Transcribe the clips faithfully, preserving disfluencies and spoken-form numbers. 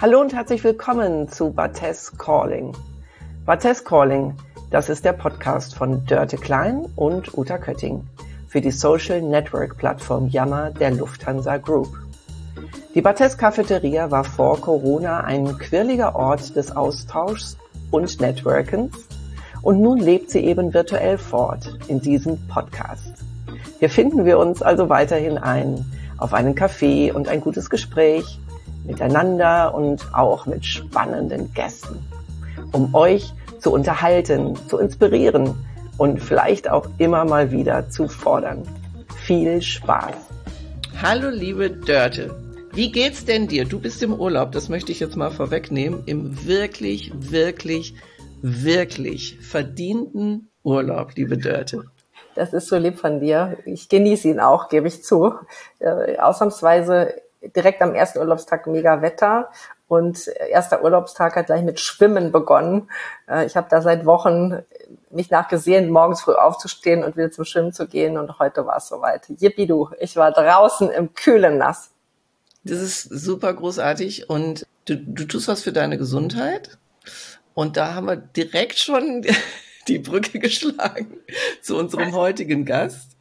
Hallo und herzlich willkommen zu Barthes Calling. Barthes Calling, das ist der Podcast von Dörte Klein und Uta Kötting für die Social Network Plattform Yammer der Lufthansa Group. Die Barthes Cafeteria war vor Corona ein quirliger Ort des Austauschs und Networkens und nun lebt sie eben virtuell fort in diesem Podcast. Hier finden wir uns also weiterhin ein auf einen Kaffee und ein gutes Gespräch miteinander und auch mit spannenden Gästen, um euch zu unterhalten, zu inspirieren und vielleicht auch immer mal wieder zu fordern. Viel Spaß! Hallo liebe Dörte, wie geht's denn dir? Du bist im Urlaub, das möchte ich jetzt mal vorwegnehmen, im wirklich, wirklich, wirklich verdienten Urlaub, liebe Dörte. Das ist so lieb von dir. Ich genieße ihn auch, gebe ich zu. Äh, ausnahmsweise direkt am ersten Urlaubstag mega Wetter und erster Urlaubstag hat gleich mit Schwimmen begonnen. Äh, ich habe da seit Wochen mich nachgesehen, morgens früh aufzustehen und wieder zum Schwimmen zu gehen und heute war es soweit. Yippie du, ich war draußen im kühlen Nass. Das ist super großartig und du, du tust was für deine Gesundheit und da haben wir direkt schon die Brücke geschlagen zu unserem heutigen Gast,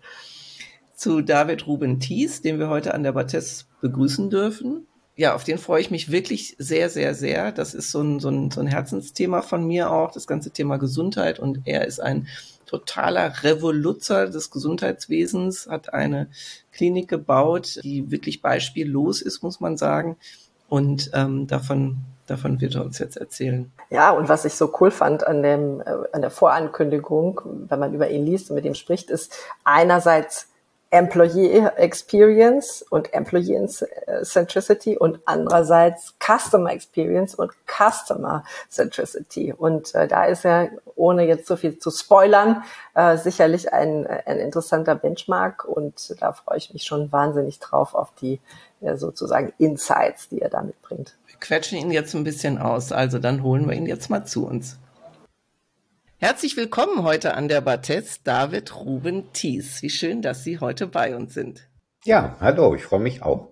zu David Ruben Thies, den wir heute an der Barthes begrüßen dürfen. Ja, auf den freue ich mich wirklich sehr, sehr, sehr. Das ist so ein, so ein, so ein Herzensthema von mir auch, das ganze Thema Gesundheit. Und er ist ein totaler Revoluzer des Gesundheitswesens, hat eine Klinik gebaut, die wirklich beispiellos ist, muss man sagen. Und ähm, davon, davon wird er uns jetzt erzählen. Ja, und was ich so cool fand an dem, äh, an der Vorankündigung, wenn man über ihn liest und mit ihm spricht, ist einerseits Employee Experience und Employee Centricity und andererseits Customer Experience und Customer Centricity. Und äh, da ist er, ohne jetzt so viel zu spoilern, äh, sicherlich ein, ein interessanter Benchmark und da freue ich mich schon wahnsinnig drauf auf die ja, sozusagen Insights, die er da mitbringt. Wir quetschen ihn jetzt ein bisschen aus, also dann holen wir ihn jetzt mal zu uns. Herzlich willkommen heute an der Barthes, David Ruben Thies. Wie schön, dass Sie heute bei uns sind. Ja, hallo, ich freue mich auch.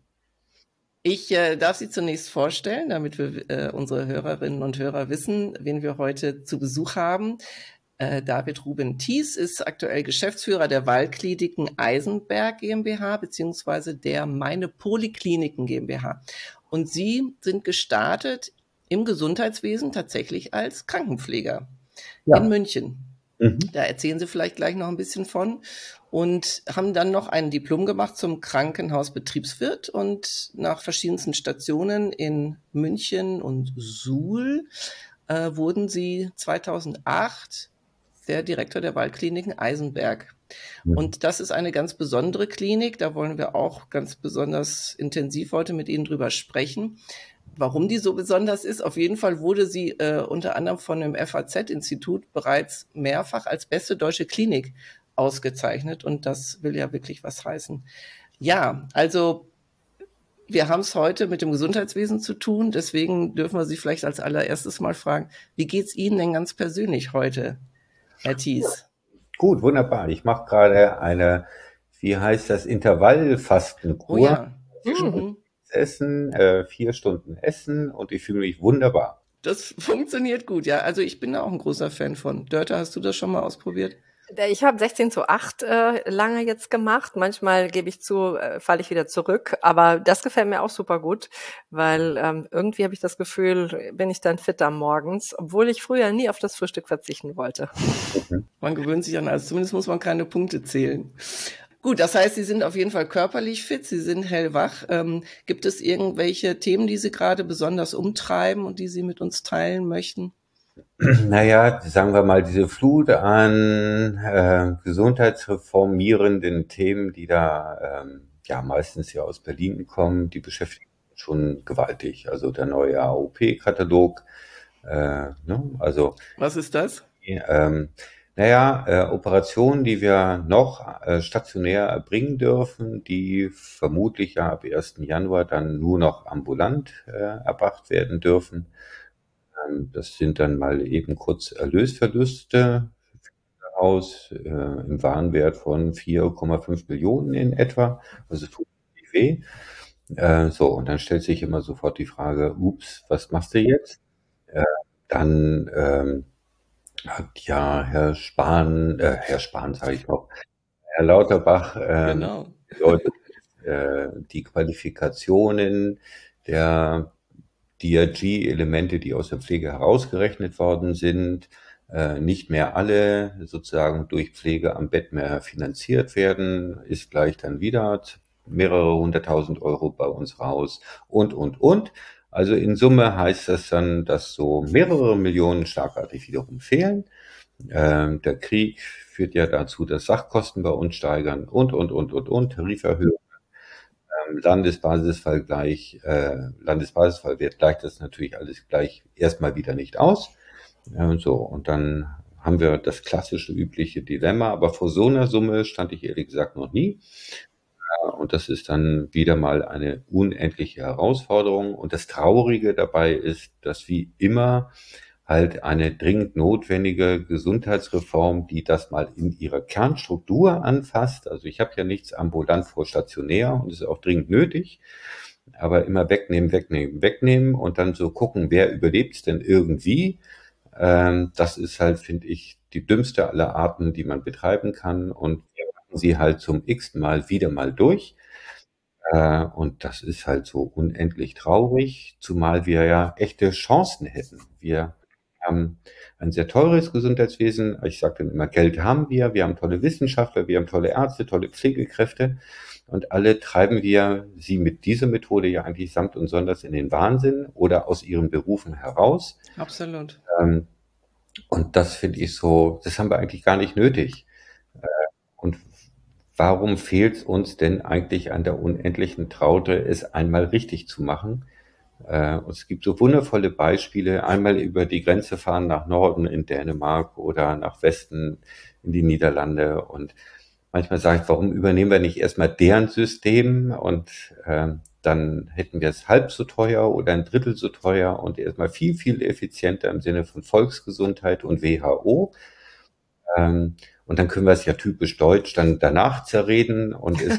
Ich äh, darf Sie zunächst vorstellen, damit wir äh, unsere Hörerinnen und Hörer wissen, wen wir heute zu Besuch haben. Äh, David Ruben Thies ist aktuell Geschäftsführer der Waldkliniken Eisenberg GmbH beziehungsweise der Meine Polikliniken GmbH. Und Sie sind gestartet im Gesundheitswesen tatsächlich als Krankenpfleger. Ja. In München. Mhm. Da erzählen Sie vielleicht gleich noch ein bisschen von. Und haben dann noch ein Diplom gemacht zum Krankenhausbetriebswirt und nach verschiedensten Stationen in München und Suhl äh, wurden Sie zweitausendacht der Direktor der Waldkliniken Eisenberg. Mhm. Und das ist eine ganz besondere Klinik. Da wollen wir auch ganz besonders intensiv heute mit Ihnen drüber sprechen. Warum die so besonders ist, auf jeden Fall wurde sie äh, unter anderem von dem F A Z-Institut bereits mehrfach als beste deutsche Klinik ausgezeichnet und das will ja wirklich was heißen. Ja, also wir haben es heute mit dem Gesundheitswesen zu tun, deswegen dürfen wir Sie vielleicht als allererstes mal fragen, wie geht's Ihnen denn ganz persönlich heute, Herr Thies? Gut, wunderbar. Ich mache gerade eine, wie heißt das, Intervallfastenkur. Oh ja. Mhm. Essen, äh, vier Stunden Essen und ich fühle mich wunderbar. Das funktioniert gut, ja. Also ich bin da auch ein großer Fan von. Dörte, hast du das schon mal ausprobiert? Ich habe sechzehn zu acht äh, lange jetzt gemacht. Manchmal gebe ich zu, äh, falle ich wieder zurück. Aber das gefällt mir auch super gut, weil ähm, irgendwie habe ich das Gefühl, bin ich dann fitter morgens, obwohl ich früher nie auf das Frühstück verzichten wollte. Mhm. Man gewöhnt sich an alles. Zumindest muss man keine Punkte zählen. Gut, das heißt, Sie sind auf jeden Fall körperlich fit, Sie sind hellwach. Ähm, gibt es irgendwelche Themen, die Sie gerade besonders umtreiben und die Sie mit uns teilen möchten? Naja, sagen wir mal, diese Flut an äh, gesundheitsreformierenden Themen, die da ähm, ja meistens ja aus Berlin kommen, die beschäftigen uns schon gewaltig. Also der neue A O P-Katalog. Äh, ne? Also was ist das? Ähm, Naja, äh, Operationen, die wir noch äh, stationär erbringen dürfen, die vermutlich ja ab ersten Januar dann nur noch ambulant äh, erbracht werden dürfen. Ähm, das sind dann mal eben kurz Erlösverluste aus äh, im Warenwert von vier Komma fünf Millionen in etwa. Also tut nicht weh. Äh, so, und dann stellt sich immer sofort die Frage, ups, was machst du jetzt? Äh, dann ähm, hat ja Herr Spahn, äh, Herr Spahn sage ich noch, Herr Lauterbach ähm, Genau. Leute, äh, die Qualifikationen der D R G-Elemente, die aus der Pflege herausgerechnet worden sind, äh, nicht mehr alle sozusagen durch Pflege am Bett mehr finanziert werden, ist gleich dann wieder mehrere hunderttausend Euro bei uns raus und, und, und. Also in Summe heißt das dann, dass so mehrere Millionen schlagartig wiederum fehlen. Ähm, der Krieg führt ja dazu, dass Sachkosten bei uns steigern und, und, und, und, und, Tariferhöhungen. Ähm, Landesbasisfall gleich, äh, Landesbasisfallwert gleicht das natürlich alles gleich erstmal wieder nicht aus. Äh, so, und dann haben wir das klassische, übliche Dilemma. Aber vor so einer Summe stand ich ehrlich gesagt noch nie. Äh, und das ist dann wieder mal eine unendliche Herausforderung. Und das Traurige dabei ist, dass wie immer halt eine dringend notwendige Gesundheitsreform, die das mal in ihrer Kernstruktur anfasst. Also ich habe ja nichts ambulant vor stationär und ist auch dringend nötig, aber immer wegnehmen, wegnehmen, wegnehmen und dann so gucken, wer überlebt es denn irgendwie. Ähm, das ist halt, finde ich, die dümmste aller Arten, die man betreiben kann, und wir machen sie halt zum x-ten Mal wieder mal durch. Äh, und das ist halt so unendlich traurig, zumal wir ja echte Chancen hätten. Wir haben ein sehr teures Gesundheitswesen. Ich sage dann immer, Geld haben wir, wir haben tolle Wissenschaftler, wir haben tolle Ärzte, tolle Pflegekräfte, und alle treiben wir sie mit dieser Methode ja eigentlich samt und sonders in den Wahnsinn oder aus ihren Berufen heraus. Absolut. Ähm, und das finde ich so, das haben wir eigentlich gar nicht nötig. Äh, und warum fehlt es uns denn eigentlich an der unendlichen Traute, es einmal richtig zu machen? Äh, es gibt so wundervolle Beispiele, einmal über die Grenze fahren nach Norden in Dänemark oder nach Westen in die Niederlande. Und manchmal sage ich, warum übernehmen wir nicht erstmal deren System, und äh, dann hätten wir es halb so teuer oder ein Drittel so teuer und erstmal viel, viel effizienter im Sinne von Volksgesundheit und W H O. Ähm, und dann können wir es ja typisch deutsch dann danach zerreden und es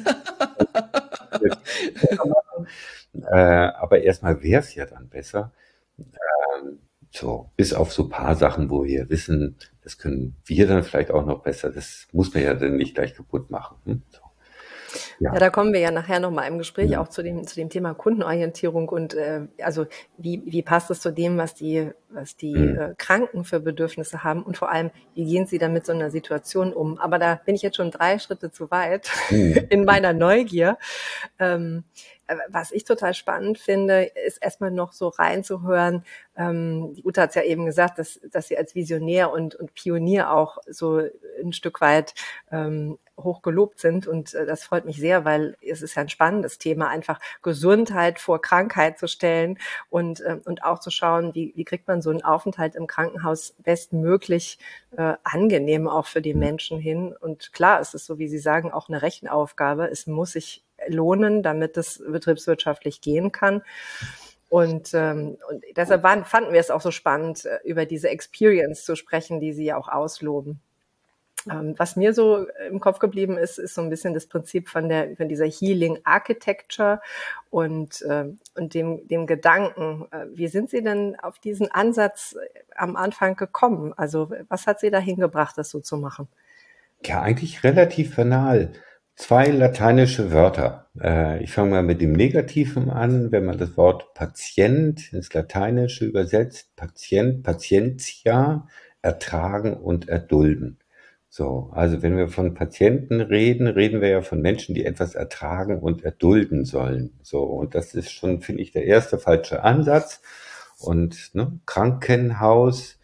äh, aber erstmal wäre es ja dann besser. Ähm, so, bis auf so paar Sachen, wo wir wissen, das können wir dann vielleicht auch noch besser. Das muss man ja dann nicht gleich kaputt machen. Hm? So. Ja. Ja. da kommen wir ja nachher nochmal im Gespräch Ja. auch zu dem, zu dem Thema Kundenorientierung und äh, also wie, wie passt es zu dem, was die, was die Mhm. äh, Kranken für Bedürfnisse haben und vor allem, wie gehen sie dann mit so einer Situation um? Aber da bin ich jetzt schon drei Schritte zu weit Mhm. in meiner Neugier. Ähm, äh, was ich total spannend finde, ist erstmal noch so reinzuhören. Ähm, die Uta hat es ja eben gesagt, dass, dass sie als Visionär und, und Pionier auch so ein Stück weit ähm, hoch gelobt sind. Und äh, das freut mich sehr, weil es ist ja ein spannendes Thema, einfach Gesundheit vor Krankheit zu stellen und, äh, und auch zu schauen, wie, wie kriegt man so einen Aufenthalt im Krankenhaus bestmöglich äh, angenehm auch für die Menschen hin. Und klar, es ist so, wie Sie sagen, auch eine Rechenaufgabe. Es muss sich lohnen, damit es betriebswirtschaftlich gehen kann. Und, ähm, und deshalb waren, fanden wir es auch so spannend, äh, über diese Experience zu sprechen, die Sie ja auch ausloben. Ähm, was mir so im Kopf geblieben ist, ist so ein bisschen das Prinzip von der, von dieser Healing Architecture und, äh, und dem, dem Gedanken. Äh, wie sind Sie denn auf diesen Ansatz am Anfang gekommen? Also, was hat Sie dahin gebracht, das so zu machen? Ja, eigentlich relativ banal. Zwei lateinische Wörter. Äh, ich fange mal mit dem Negativen an. Wenn man das Wort Patient ins Lateinische übersetzt, Patient, Patientia, ertragen und erdulden. So, also wenn wir von Patienten reden, reden wir ja von Menschen, die etwas ertragen und erdulden sollen. So, und das ist schon, finde ich, der erste falsche Ansatz. Und ne, Krankenhaus,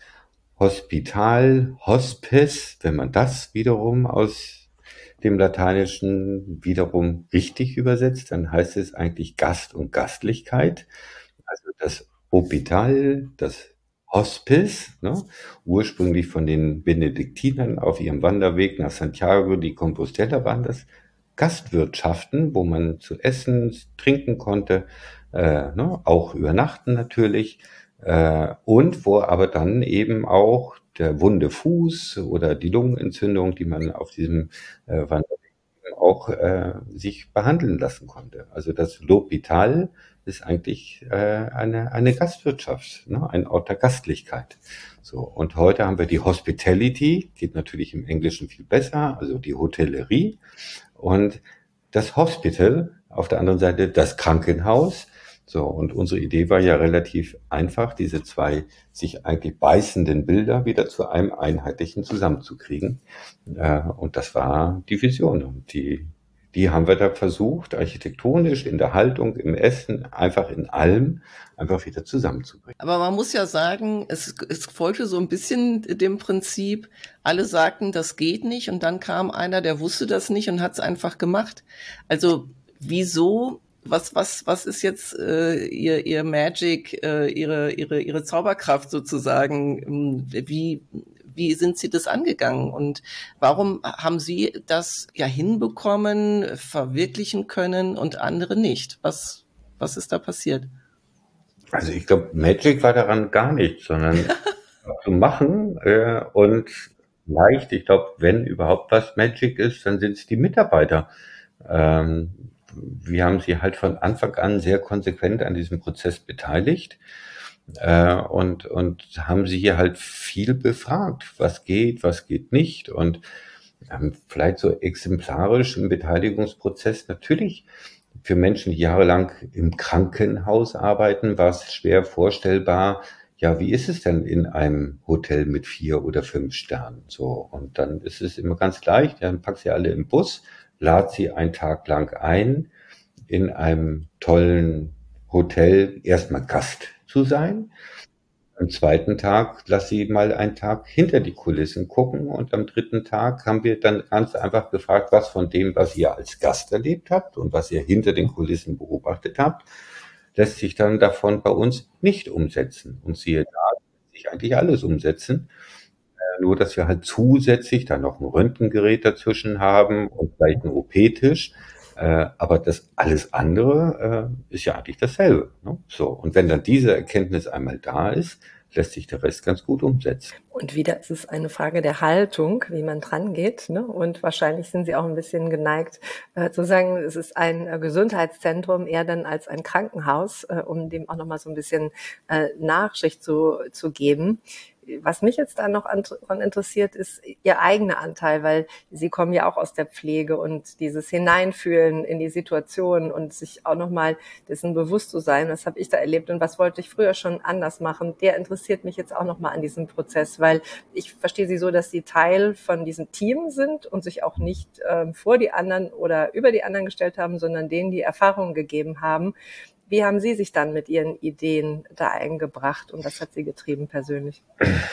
Hospital, Hospice, wenn man das wiederum aus dem Lateinischen wiederum richtig übersetzt, dann heißt es eigentlich Gast und Gastlichkeit. Also das Hospital, das Hospice, ne, ursprünglich von den Benediktinern auf ihrem Wanderweg nach Santiago de Compostela, waren das Gastwirtschaften, wo man zu essen, trinken konnte, äh, ne, auch übernachten natürlich, äh, und wo aber dann eben auch der wunde Fuß oder die Lungenentzündung, die man auf diesem äh, Wanderweg auch äh, sich behandeln lassen konnte. Also das L'Hôpital ist eigentlich äh, eine, eine Gastwirtschaft, ne? Ein Ort der Gastlichkeit. So, und heute haben wir die Hospitality, geht natürlich im Englischen viel besser, also die Hotellerie, und das Hospital, auf der anderen Seite das Krankenhaus. So, und unsere Idee war ja relativ einfach, diese zwei sich eigentlich beißenden Bilder wieder zu einem einheitlichen zusammenzukriegen. Äh, und das war die Vision. Und die, die haben wir da versucht, architektonisch, in der Haltung, im Essen, einfach in allem, einfach wieder zusammenzubringen. Aber man muss ja sagen, es, es folgte so ein bisschen dem Prinzip, alle sagten, das geht nicht, und dann kam einer, der wusste das nicht und hat es einfach gemacht. Also wieso, was was was ist jetzt äh, ihr ihr Magic, äh, ihre ihre ihre Zauberkraft sozusagen? Wie wie sind Sie das angegangen und warum haben Sie das ja hinbekommen, verwirklichen können und andere nicht? Was was ist da passiert? Also ich glaube, Magic war daran gar nicht, sondern zu machen äh, und leicht. Ich glaube, wenn überhaupt was Magic ist, dann sind es die Mitarbeiter. Ähm, wir haben sie halt von Anfang an sehr konsequent an diesem Prozess beteiligt äh, und und haben sie hier halt viel befragt, was geht, was geht nicht, und ähm, vielleicht so exemplarisch im Beteiligungsprozess natürlich. Für Menschen, die jahrelang im Krankenhaus arbeiten, war es schwer vorstellbar, ja, wie ist es denn in einem Hotel mit vier oder fünf Sternen? So, und dann ist es immer ganz leicht, dann packst sie alle im Bus, lad sie einen Tag lang ein, in einem tollen Hotel erstmal Gast zu sein. Am zweiten Tag lass sie mal einen Tag hinter die Kulissen gucken, und am dritten Tag haben wir dann ganz einfach gefragt, was von dem, was ihr als Gast erlebt habt und was ihr hinter den Kulissen beobachtet habt, lässt sich dann davon bei uns nicht umsetzen. Und siehe da, lässt sich eigentlich alles umsetzen. Äh, nur, dass wir halt zusätzlich dann noch ein Röntgengerät dazwischen haben und vielleicht einen O P-Tisch. Äh, aber das alles andere äh, ist ja eigentlich dasselbe. Ne? So, und wenn dann diese Erkenntnis einmal da ist, lässt sich der Rest ganz gut umsetzen. Und wieder ist es eine Frage der Haltung, wie man dran geht, ne? Und wahrscheinlich sind Sie auch ein bisschen geneigt äh, zu sagen, es ist ein äh, Gesundheitszentrum eher dann als ein Krankenhaus, äh, um dem auch nochmal so ein bisschen äh, Nachschicht zu, zu geben. Was mich jetzt da noch daran interessiert, ist Ihr eigener Anteil, weil Sie kommen ja auch aus der Pflege, und dieses Hineinfühlen in die Situation und sich auch nochmal dessen bewusst zu sein, was habe ich da erlebt und was wollte ich früher schon anders machen, der interessiert mich jetzt auch nochmal an diesem Prozess, weil ich verstehe Sie so, dass Sie Teil von diesem Team sind und sich auch nicht ähm, vor die anderen oder über die anderen gestellt haben, sondern denen die Erfahrungen gegeben haben. Wie haben Sie sich dann mit Ihren Ideen da eingebracht und was hat Sie getrieben persönlich?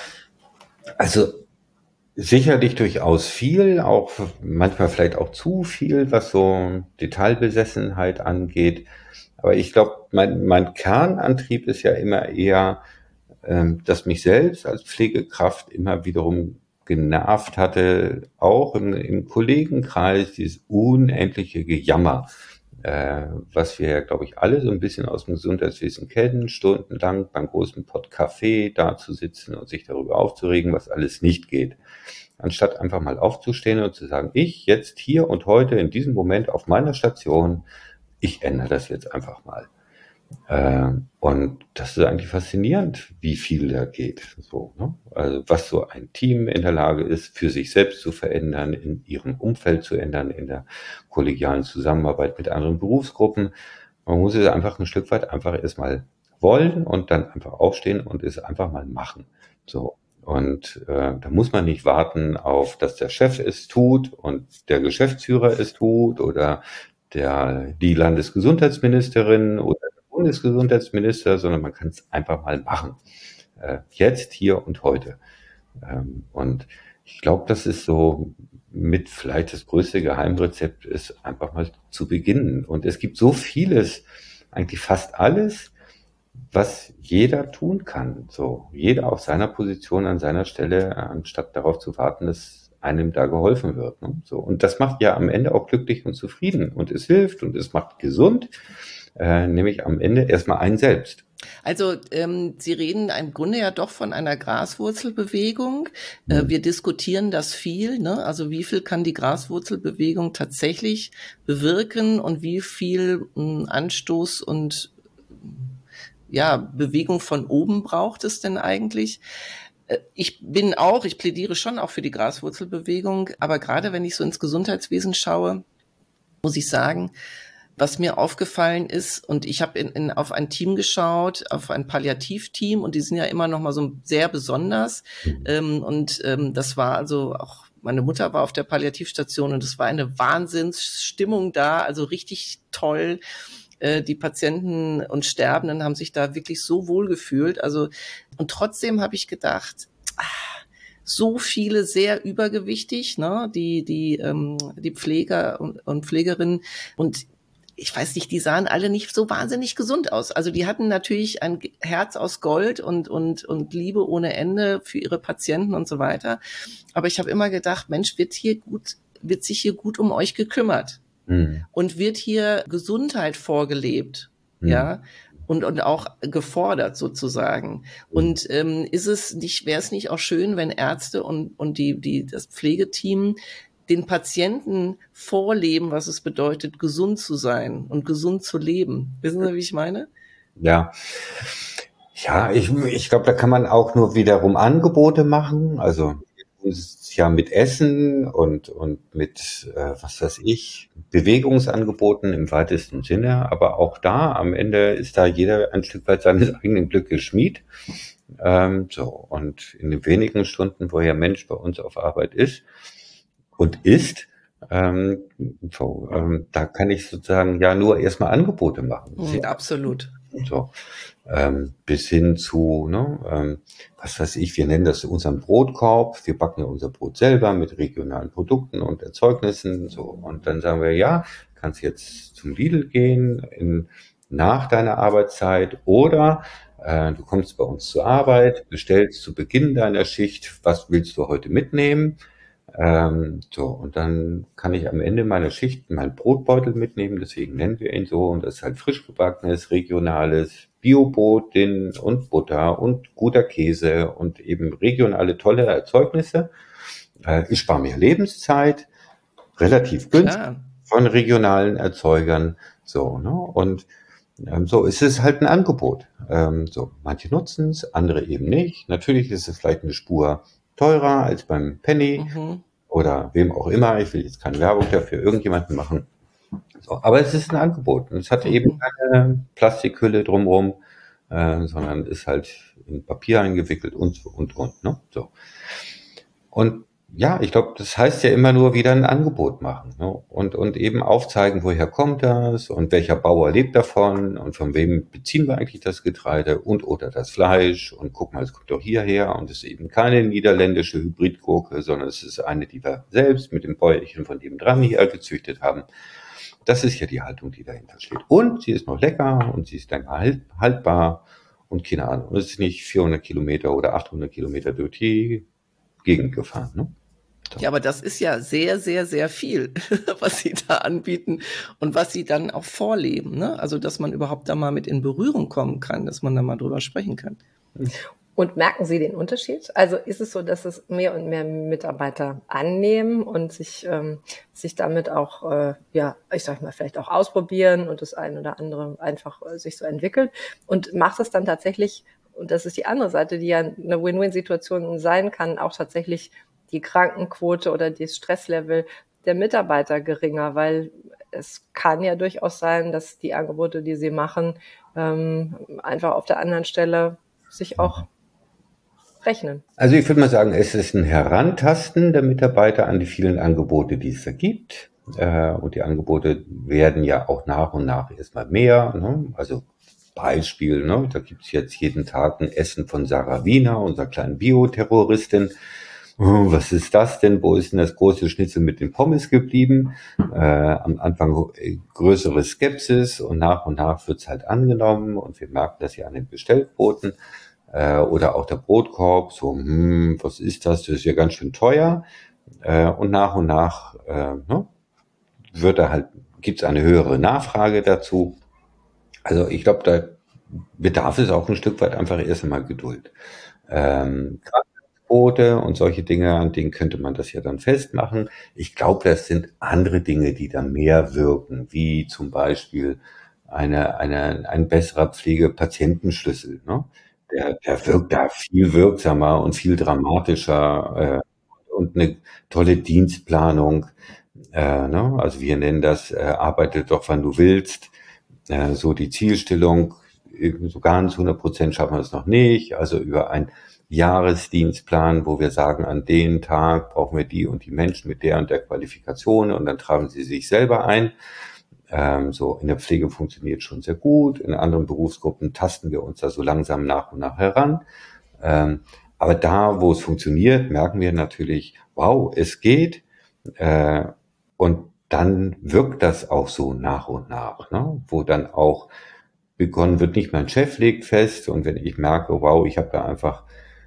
Also sicherlich durchaus viel, auch manchmal vielleicht auch zu viel, was so Detailbesessenheit angeht. Aber ich glaube, mein, mein Kernantrieb ist ja immer eher, ähm, dass mich selbst als Pflegekraft immer wiederum genervt hatte, auch im, im Kollegenkreis, dieses unendliche Gejammer. Äh, was wir, glaube ich, alle so ein bisschen aus dem Gesundheitswesen kennen, stundenlang beim großen Pott Kaffee da zu sitzen und sich darüber aufzuregen, was alles nicht geht. Anstatt einfach mal aufzustehen und zu sagen, ich jetzt hier und heute in diesem Moment auf meiner Station, ich ändere das jetzt einfach mal. Äh, und das ist eigentlich faszinierend, wie viel da geht. So, ne? Also was so ein Team in der Lage ist, für sich selbst zu verändern, in ihrem Umfeld zu ändern, in der kollegialen Zusammenarbeit mit anderen Berufsgruppen. Man muss es einfach ein Stück weit einfach erstmal wollen und dann einfach aufstehen und es einfach mal machen. So. Und äh, da muss man nicht warten auf, dass der Chef es tut und der Geschäftsführer es tut oder der die Landesgesundheitsministerin oder Bundesgesundheitsminister, sondern man kann es einfach mal machen. Äh, jetzt, hier und heute. Ähm, und ich glaube, das ist so mit vielleicht das größte Geheimrezept, ist einfach mal zu beginnen. Und es gibt so vieles, eigentlich fast alles, was jeder tun kann. So, jeder auf seiner Position, an seiner Stelle, anstatt darauf zu warten, dass einem da geholfen wird. Ne? So, und das macht ja am Ende auch glücklich und zufrieden. Und es hilft und es macht gesund. Äh, nämlich am Ende erstmal einen selbst. Also ähm, Sie reden im Grunde ja doch von einer Graswurzelbewegung. Äh, wir diskutieren das viel, ne? Also wie viel kann die Graswurzelbewegung tatsächlich bewirken und wie viel mh, Anstoß und ja Bewegung von oben braucht es denn eigentlich? Äh, ich bin auch, ich plädiere schon auch für die Graswurzelbewegung, aber gerade wenn ich so ins Gesundheitswesen schaue, muss ich sagen, was mir aufgefallen ist, und ich habe in, in, auf ein Team geschaut, auf ein Palliativteam, und die sind ja immer noch mal so sehr besonders. Ähm, und ähm, das war also auch, meine Mutter war auf der Palliativstation und es war eine Wahnsinnsstimmung da, also richtig toll. Äh, die Patienten und Sterbenden haben sich da wirklich so wohl gefühlt. Also, und trotzdem habe ich gedacht, ah, so viele sehr übergewichtig, ne, die die ähm, die Pfleger und, und Pflegerinnen, und ich weiß nicht, die sahen alle nicht so wahnsinnig gesund aus. Also die hatten natürlich ein Herz aus Gold und und und Liebe ohne Ende für ihre Patienten und so weiter. Aber ich habe immer gedacht, Mensch, wird hier gut, wird sich hier gut um euch gekümmert, mhm. und wird hier Gesundheit vorgelebt, mhm. ja. Und, und auch gefordert sozusagen. Und ähm, ist es nicht, wäre es nicht auch schön, wenn Ärzte und, und die, die, das Pflegeteam den Patienten vorleben, was es bedeutet, gesund zu sein und gesund zu leben? Wissen Sie, wie ich meine? Ja. Ja, ich, ich glaube, da kann man auch nur wiederum Angebote machen. Also, ja, mit Essen und, und mit, äh, was weiß ich, Bewegungsangeboten im weitesten Sinne. Aber auch da, am Ende ist da jeder ein Stück weit seines eigenen Glückes Schmied. Ähm, so. Und in den wenigen Stunden, wo ja Mensch bei uns auf Arbeit ist und ist, ähm, so, ähm, da kann ich sozusagen ja nur erstmal Angebote machen. Mhm, absolut. So, ähm, bis hin zu, ne, ähm, was weiß ich, wir nennen das unseren Brotkorb. Wir backen ja unser Brot selber mit regionalen Produkten und Erzeugnissen. So, und dann sagen wir, ja, kannst jetzt zum Lidl gehen in, nach deiner Arbeitszeit, oder äh, du kommst bei uns zur Arbeit, bestellst zu Beginn deiner Schicht, was willst du heute mitnehmen? Ähm, so, und dann kann ich am Ende meiner Schicht meinen Brotbeutel mitnehmen, deswegen nennen wir ihn so, und das ist halt frisch gebackenes, regionales Biobrot und Butter und guter Käse und eben regionale tolle Erzeugnisse. Äh, ich spare mir Lebenszeit, relativ günstig, klar, von regionalen Erzeugern, so, ne, und ähm, so ist es halt ein Angebot. Ähm, so, manche nutzen es, andere eben nicht. Natürlich ist es vielleicht eine Spur teurer als beim Penny, mhm. oder wem auch immer. Ich will jetzt keine Werbung dafür irgendjemanden machen. So, aber es ist ein Angebot. Und es hat mhm. eben keine Plastikhülle drumherum, äh, sondern ist halt in Papier eingewickelt und, und, und, ne? So. Und ja, ich glaube, das heißt ja immer nur wieder ein Angebot machen, ne? und, und eben aufzeigen, woher kommt das und welcher Bauer lebt davon und von wem beziehen wir eigentlich das Getreide und oder das Fleisch, und guck mal, es kommt doch hierher und es ist eben keine niederländische Hybridgurke, sondern es ist eine, die wir selbst mit dem Bäuerchen von dem dran hier gezüchtet haben. Das ist ja die Haltung, die dahinter steht. Und sie ist noch lecker und sie ist dann halt, haltbar und keine Ahnung, es ist nicht vierhundert Kilometer oder achthundert Kilometer durch die Gegend gefahren, ne? So. Ja, aber das ist ja sehr, sehr, sehr viel, was Sie da anbieten und was Sie dann auch vorleben, ne? Also, dass man überhaupt da mal mit in Berührung kommen kann, dass man da mal drüber sprechen kann. Und merken Sie den Unterschied? Also ist es so, dass es mehr und mehr Mitarbeiter annehmen und sich ähm, sich damit auch, äh, ja, ich sag mal, vielleicht auch ausprobieren und das eine oder andere einfach äh, sich so entwickelt? Und macht es dann tatsächlich, und das ist die andere Seite, die ja eine Win-Win-Situation sein kann, auch tatsächlich die Krankenquote oder das Stresslevel der Mitarbeiter geringer, weil es kann ja durchaus sein, dass die Angebote, die sie machen, ähm, einfach auf der anderen Stelle sich auch rechnen. Also ich würde mal sagen, es ist ein Herantasten der Mitarbeiter an die vielen Angebote, die es da gibt. Äh, und die Angebote werden ja auch nach und nach erstmal mehr, ne? Also Beispiel, ne? Da gibt's jetzt jeden Tag ein Essen von Sarah Wiener, unserer kleinen Bioterroristin. Oh, was ist das denn? Wo ist denn das große Schnitzel mit den Pommes geblieben? Äh, am Anfang größere Skepsis und nach und nach wird's halt angenommen und wir merken das ja an den Bestellquoten. Äh, oder auch der Brotkorb, so, hm, was ist das? Das ist ja ganz schön teuer. Äh, und nach und nach äh, ne, wird da halt, gibt's eine höhere Nachfrage dazu. Also ich glaube, da bedarf es auch ein Stück weit einfach erst einmal Geduld. Ähm, Quote und solche Dinge, an denen könnte man das ja dann festmachen. Ich glaube, das sind andere Dinge, die da mehr wirken, wie zum Beispiel eine, eine, ein besserer Pflege-Patientenschlüssel. Ne? Der, der wirkt da viel wirksamer und viel dramatischer äh, und eine tolle Dienstplanung. Äh, ne? Also wir nennen das, äh, arbeite doch, wann du willst. Äh, so die Zielstellung, so ganz hundert Prozent schaffen wir es noch nicht. Also über ein Jahresdienstplan, wo wir sagen, an dem Tag brauchen wir die und die Menschen mit der und der Qualifikation und dann tragen sie sich selber ein. Ähm, so in der Pflege funktioniert schon sehr gut. In anderen Berufsgruppen tasten wir uns da so langsam nach und nach heran. Ähm, aber da, wo es funktioniert, merken wir natürlich, wow, es geht. Äh, und dann wirkt das auch so nach und nach, ne? Wo dann auch begonnen wird, nicht mein Chef legt fest und wenn ich merke, wow, ich habe da einfach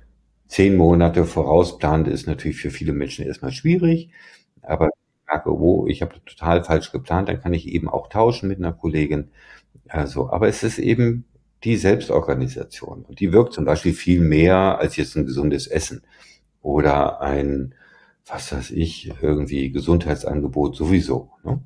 zehn Monate vorausplant, ist natürlich für viele Menschen erstmal schwierig, aber ich merke, oh, ich habe total falsch geplant, dann kann ich eben auch tauschen mit einer Kollegin. Also, aber es ist eben die Selbstorganisation und die wirkt zum Beispiel viel mehr als jetzt ein gesundes Essen oder ein, was weiß ich, irgendwie Gesundheitsangebot sowieso. Ne?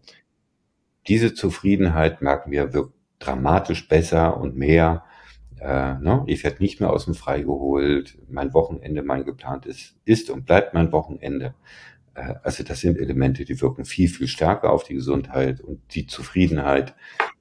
Diese Zufriedenheit merken wir wirkt dramatisch besser und mehr. Äh, ne? Ich werde nicht mehr aus dem Frei geholt. Mein Wochenende, mein geplantes, ist und bleibt mein Wochenende. Äh, also das sind Elemente, die wirken viel, viel stärker auf die Gesundheit und die Zufriedenheit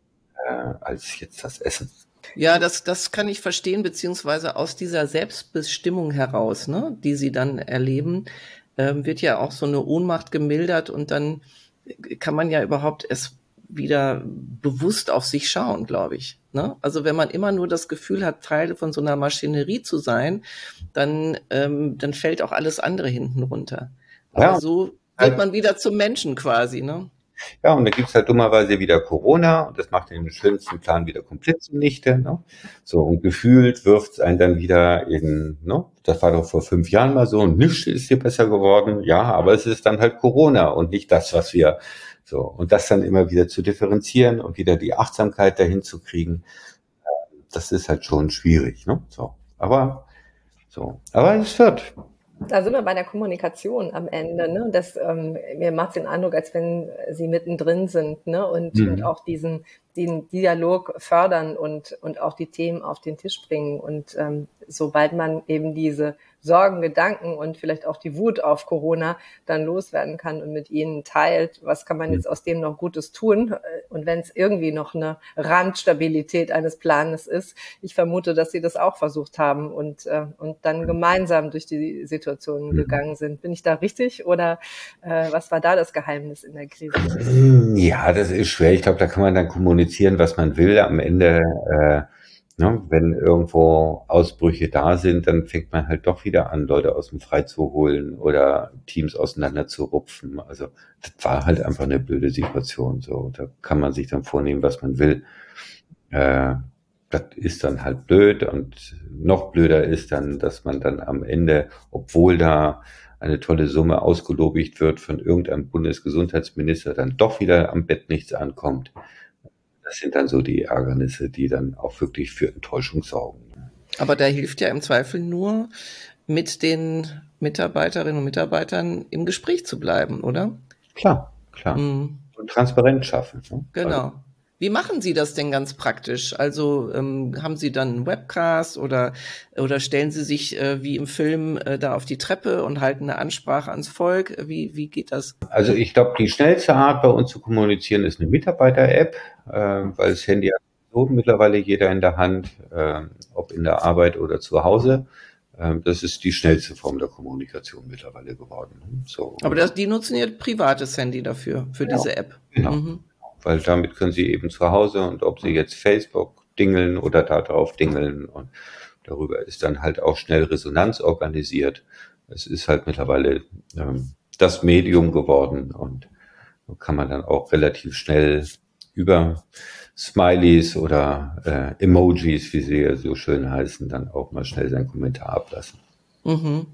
äh, als jetzt das Essen. Ja, das, das kann ich verstehen, beziehungsweise aus dieser Selbstbestimmung heraus, ne, die Sie dann erleben, ähm, wird ja auch so eine Ohnmacht gemildert und dann kann man ja überhaupt erst wieder bewusst auf sich schauen, glaube ich. Ne? Also wenn man immer nur das Gefühl hat, Teil von so einer Maschinerie zu sein, dann, ähm, dann fällt auch alles andere hinten runter. Aber Ja, so wird man wieder zum Menschen quasi, ne? Ja, und dann gibt's halt dummerweise wieder Corona und das macht den schlimmsten Plan wieder komplett zunichte. Ne? So, und gefühlt wirft's einen dann wieder in, ne? Das war doch vor fünf Jahren mal so, und nichts ist hier besser geworden. Ja, aber es ist dann halt Corona und nicht das, was wir so. Und das dann immer wieder zu differenzieren und wieder die Achtsamkeit dahin zu kriegen, das ist halt schon schwierig. Ne? So, aber so, aber es wird. Da sind wir bei der Kommunikation am Ende. Ne? Das, ähm, mir macht den Eindruck, als wenn Sie mittendrin sind, ne? und, Mhm. und auch diesen, den Dialog fördern und, und auch die Themen auf den Tisch bringen. Und ähm, sobald man eben diese Sorgen, Gedanken und vielleicht auch die Wut auf Corona dann loswerden kann und mit ihnen teilt, was kann man jetzt aus dem noch Gutes tun? Und wenn es irgendwie noch eine Randstabilität eines Planes ist, ich vermute, dass Sie das auch versucht haben und, äh, und dann gemeinsam durch die Situation Mhm. gegangen sind. Bin ich da richtig oder äh, was war da das Geheimnis in der Krise? Ja, das ist schwer. Ich glaube, da kann man dann kommunizieren, was man will. Am Ende, äh, ne, wenn irgendwo Ausbrüche da sind, dann fängt man halt doch wieder an, Leute aus dem Frei zu holen oder Teams auseinander zu rupfen. Also das war halt einfach eine blöde Situation. So, da kann man sich dann vornehmen, was man will. Äh, das ist dann halt blöd und noch blöder ist dann, dass man dann am Ende, obwohl da eine tolle Summe ausgelobigt wird von irgendeinem Bundesgesundheitsminister, dann doch wieder am Bett nichts ankommt. Das sind dann so die Ärgernisse, die dann auch wirklich für Enttäuschung sorgen. Aber da hilft ja im Zweifel nur, mit den Mitarbeiterinnen und Mitarbeitern im Gespräch zu bleiben, oder? Klar, klar. Mhm. Und Transparenz schaffen. Ne? Genau. Also, Wie machen Sie das denn ganz praktisch? Also ähm, haben Sie dann einen Webcast oder, oder stellen Sie sich äh, wie im Film äh, da auf die Treppe und halten eine Ansprache ans Volk? Wie, wie geht das? also ich glaube, die schnellste Art bei uns zu kommunizieren ist eine Mitarbeiter-App, äh, weil das Handy hat so mittlerweile jeder in der Hand, äh, ob in der Arbeit oder zu Hause. Äh, das ist die schnellste Form der Kommunikation mittlerweile geworden. So. Aber das, die nutzen Ihr privates Handy dafür, für Genau. diese App. Genau. Mhm. Weil damit können Sie eben zu Hause und ob Sie jetzt Facebook dingeln oder da drauf dingeln und darüber ist dann halt auch schnell Resonanz organisiert. Es ist halt mittlerweile ähm, das Medium geworden und so kann man dann auch relativ schnell über Smileys oder äh, Emojis, wie sie ja so schön heißen, dann auch mal schnell seinen Kommentar ablassen. Mhm.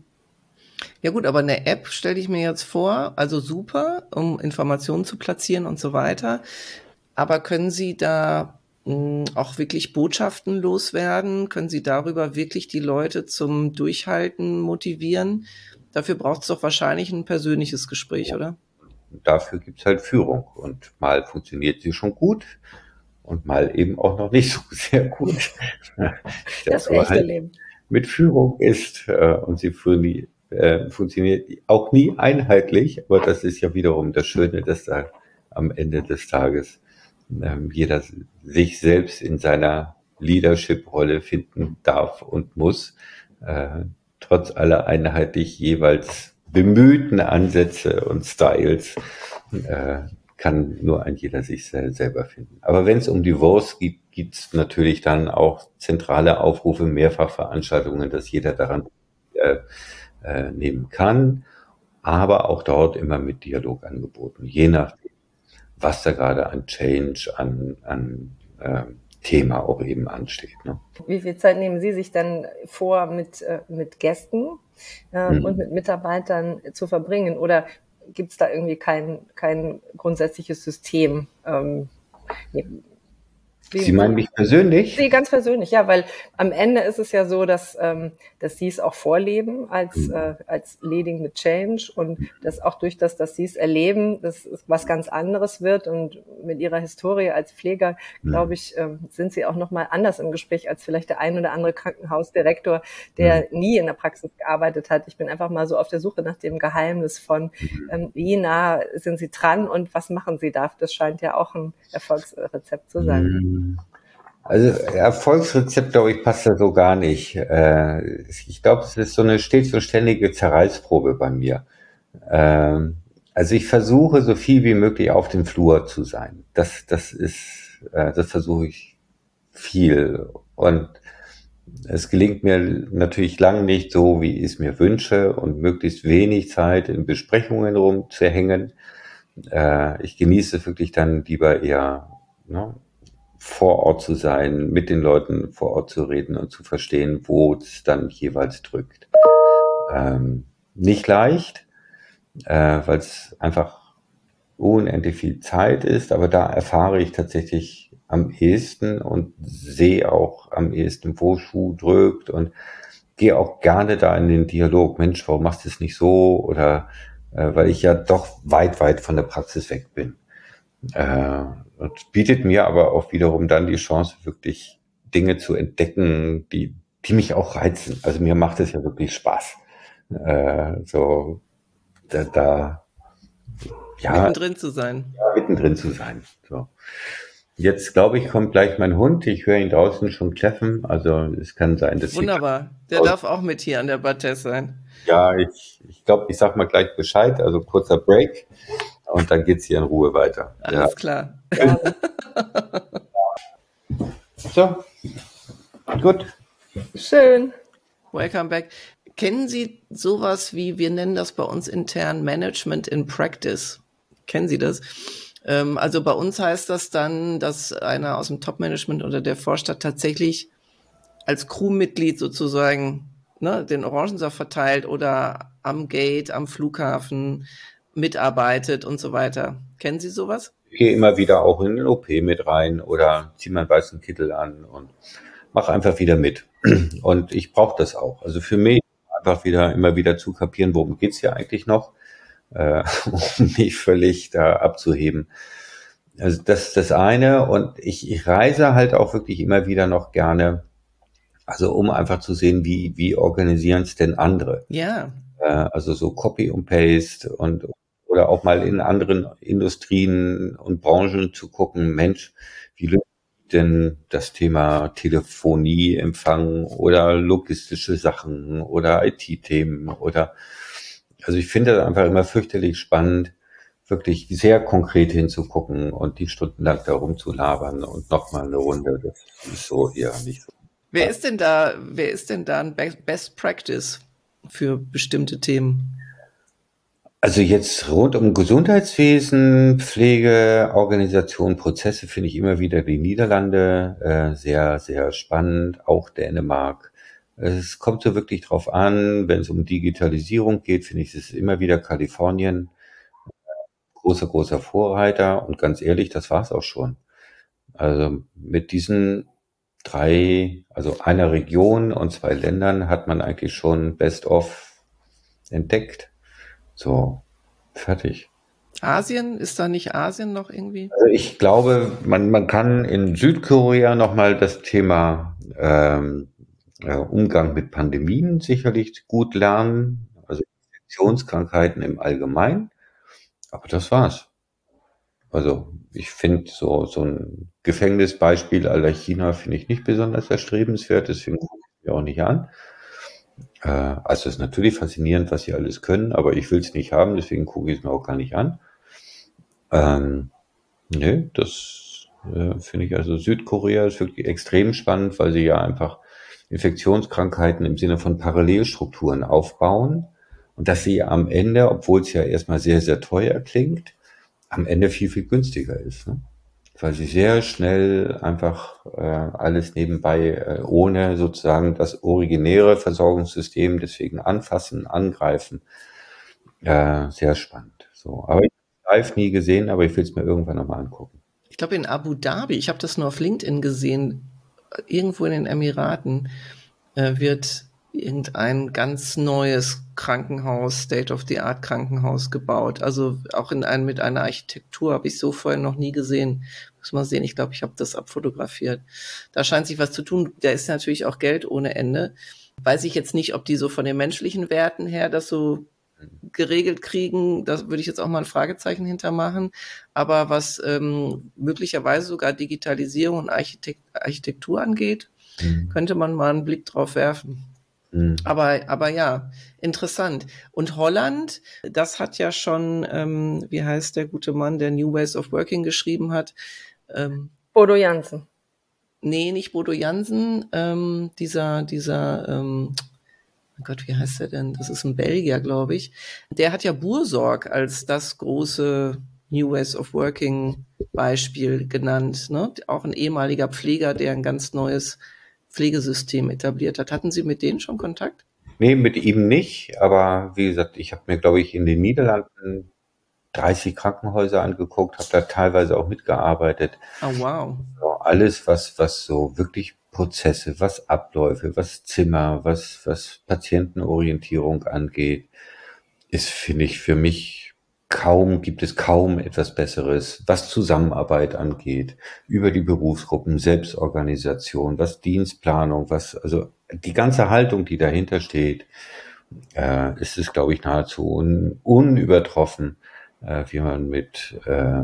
Ja gut, aber eine App stelle ich mir jetzt vor, also super, um Informationen zu platzieren und so weiter. Aber können Sie da mh, auch wirklich Botschaften loswerden? Können Sie darüber wirklich die Leute zum Durchhalten motivieren? Dafür braucht es doch wahrscheinlich ein persönliches Gespräch, oder? Dafür gibt's halt Führung und mal funktioniert sie schon gut und mal eben auch noch nicht so sehr gut. Das so echte halt Leben. mit Führung ist äh, und sie fun äh, funktioniert auch nie einheitlich, aber das ist ja wiederum das Schöne, dass da am Ende des Tages ähm, jeder sich selbst in seiner Leadership-Rolle finden darf und muss, äh, trotz aller einheitlich jeweils bemühten Ansätze und Styles, äh, kann nur ein jeder sich selber finden. Aber wenn es um die Wurst geht, gibt es natürlich dann auch zentrale Aufrufe, Mehrfachveranstaltungen, dass jeder daran äh, äh, nehmen kann, aber auch dort immer mit Dialog angeboten, je nachdem, was da gerade an Change, an, an äh, Thema auch eben ansteht. Ne? Wie viel Zeit nehmen Sie sich dann vor, mit, äh, mit Gästen äh, mhm. und mit Mitarbeitern zu verbringen? Oder gibt es da irgendwie kein, kein grundsätzliches System? Ähm, Wie, Sie meinen mich persönlich? Sie ganz persönlich, ja, weil am Ende ist es ja so, dass, ähm, dass Sie es auch vorleben als, mhm. äh, als Leading the Change und dass auch durch das, dass Sie es erleben, dass es was ganz anderes wird und mit Ihrer Historie als Pfleger, mhm. glaube ich, ähm, sind Sie auch nochmal anders im Gespräch als vielleicht der ein oder andere Krankenhausdirektor, der mhm. nie in der Praxis gearbeitet hat. Ich bin einfach mal so auf der Suche nach dem Geheimnis von, ähm, wie nah sind Sie dran und was machen Sie da? Das scheint ja auch ein Erfolgsrezept zu sein. Mhm. Also Erfolgsrezept, glaube ich, passt da so gar nicht. Äh, ich glaube, es ist so eine stets und ständige Zerreißprobe bei mir. Ähm, also ich versuche, so viel wie möglich auf dem Flur zu sein. Das, das ist, äh, das versuche ich viel. Und es gelingt mir natürlich lang nicht so, wie ich es mir wünsche und möglichst wenig Zeit in Besprechungen rumzuhängen. Äh, ich genieße wirklich dann lieber eher, ne, vor Ort zu sein, mit den Leuten vor Ort zu reden und zu verstehen, wo es dann jeweils drückt. Ähm, nicht leicht, äh, weil es einfach unendlich viel Zeit ist, aber da erfahre ich tatsächlich am ehesten und sehe auch am ehesten, wo Schuh drückt und gehe auch gerne da in den Dialog. Mensch, warum machst du es nicht so? Oder äh, weil ich ja doch weit, weit von der Praxis weg bin. Äh, und bietet mir aber auch wiederum dann die Chance, wirklich Dinge zu entdecken, die, die mich auch reizen. Also mir macht es ja wirklich Spaß. Äh, so, da, da, ja. Mittendrin zu sein. Ja, mittendrin zu sein. So. Jetzt, glaube ich, kommt gleich mein Hund. Ich höre ihn draußen schon kläffen. Also es kann sein, dass Wunderbar. Der darf auch mit hier an der Battesse sein. Ja, ich, ich glaube, ich sag mal gleich Bescheid. Also kurzer Break. Und dann geht's hier in Ruhe weiter. Alles ja. klar. Ja. So, gut. Schön. Welcome back. Kennen Sie sowas wie, wir nennen das bei uns intern Management in Practice? Kennen Sie das? Ähm, also bei uns heißt das dann, dass einer aus dem Top-Management oder der Vorstand tatsächlich als Crewmitglied sozusagen, ne, den Orangensaft verteilt oder am Gate, am Flughafen mitarbeitet und so weiter. Kennen Sie sowas? Ich gehe immer wieder auch in den O P mit rein oder ziehe meinen weißen Kittel an und mache einfach wieder mit. Und ich brauche das auch. Also für mich einfach wieder immer wieder zu kapieren, worum geht's hier eigentlich noch, äh, um mich völlig da abzuheben. Also das ist das eine. Und ich, ich reise halt auch wirklich immer wieder noch gerne, also um einfach zu sehen, wie, wie organisieren es denn andere. Ja. Äh, also so Copy und Paste und oder auch mal in anderen Industrien und Branchen zu gucken, Mensch, wie löst denn das Thema Telefonie, Empfang oder logistische Sachen oder I T-Themen oder, also ich finde das einfach immer fürchterlich spannend, wirklich sehr konkret hinzugucken und die stundenlang da rumzulabern und nochmal eine Runde, das ist so eher nicht so. Wer ist denn da, wer ist denn da ein Best Practice für bestimmte Themen? Also jetzt rund um Gesundheitswesen, Pflege, Organisation, Prozesse finde ich immer wieder die Niederlande äh, sehr, sehr spannend, auch Dänemark. Es kommt so wirklich drauf an, wenn es um Digitalisierung geht, finde ich es immer wieder Kalifornien, großer, großer Vorreiter und ganz ehrlich, das war's auch schon. Also mit diesen drei, also einer Region und zwei Ländern hat man eigentlich schon Best of entdeckt. So, fertig. Asien, ist da nicht Asien noch irgendwie? Also ich glaube, man, man kann in Südkorea nochmal das Thema ähm, äh, Umgang mit Pandemien sicherlich gut lernen, also Infektionskrankheiten im Allgemeinen. Aber das war's. Also ich finde so, so ein Gefängnisbeispiel à la China finde ich nicht besonders erstrebenswert, deswegen gucke ich mir auch nicht an. Äh, also es ist natürlich faszinierend, was sie alles können, aber ich will es nicht haben, deswegen gucke ich es mir auch gar nicht an. Ähm, nee, das äh, finde ich, also Südkorea ist wirklich extrem spannend, weil sie ja einfach Infektionskrankheiten im Sinne von Parallelstrukturen aufbauen und dass sie am Ende, obwohl es ja erstmal sehr, sehr teuer klingt, am Ende viel, viel günstiger ist. Ne? Weil sie sehr schnell einfach äh, alles nebenbei, äh, ohne sozusagen das originäre Versorgungssystem, deswegen anfassen, angreifen. Äh, sehr spannend. So, aber ich habe live nie gesehen, aber ich will es mir irgendwann nochmal angucken. Ich glaube in Abu Dhabi, ich habe das nur auf LinkedIn gesehen, irgendwo in den Emiraten äh, wird irgendein ganz neues Krankenhaus, State-of-the-Art Krankenhaus gebaut. Also auch in einem, mit einer Architektur habe ich so vorher noch nie gesehen. Muss mal sehen, ich glaube, ich habe das abfotografiert. Da scheint sich was zu tun. Da ist natürlich auch Geld ohne Ende. Weiß ich jetzt nicht, ob die so von den menschlichen Werten her das so geregelt kriegen, da würde ich jetzt auch mal ein Fragezeichen hintermachen. Aber was ähm, möglicherweise sogar Digitalisierung und Architekt Architektur angeht, mhm. könnte man mal einen Blick drauf werfen. Mhm. Aber, aber ja, interessant. Und Holland, das hat ja schon, ähm, wie heißt der gute Mann, der New Ways of Working geschrieben hat? Ähm, Bodo Jansen. Nee, nicht Bodo Jansen, ähm, dieser, dieser, ähm, oh Gott, wie heißt der denn? Das ist ein Belgier, glaube ich. Der hat ja Buursorg als das große New Ways of Working Beispiel genannt, ne? Auch ein ehemaliger Pfleger, der ein ganz neues Pflegesystem etabliert hat. Hatten Sie mit denen schon Kontakt? Nee, mit ihm nicht. Aber wie gesagt, ich habe mir, glaube ich, in den Niederlanden dreißig Krankenhäuser angeguckt, habe da teilweise auch mitgearbeitet. Oh, wow. So, alles, was, was so wirklich Prozesse, was Abläufe, was Zimmer, was, was Patientenorientierung angeht, ist, finde ich, für mich kaum, gibt es kaum etwas Besseres, was Zusammenarbeit angeht, über die Berufsgruppen, Selbstorganisation, was Dienstplanung, was, also die ganze Haltung, die dahinter steht, äh, ist es, glaube ich, nahezu un, unübertroffen, äh, wie man mit, äh,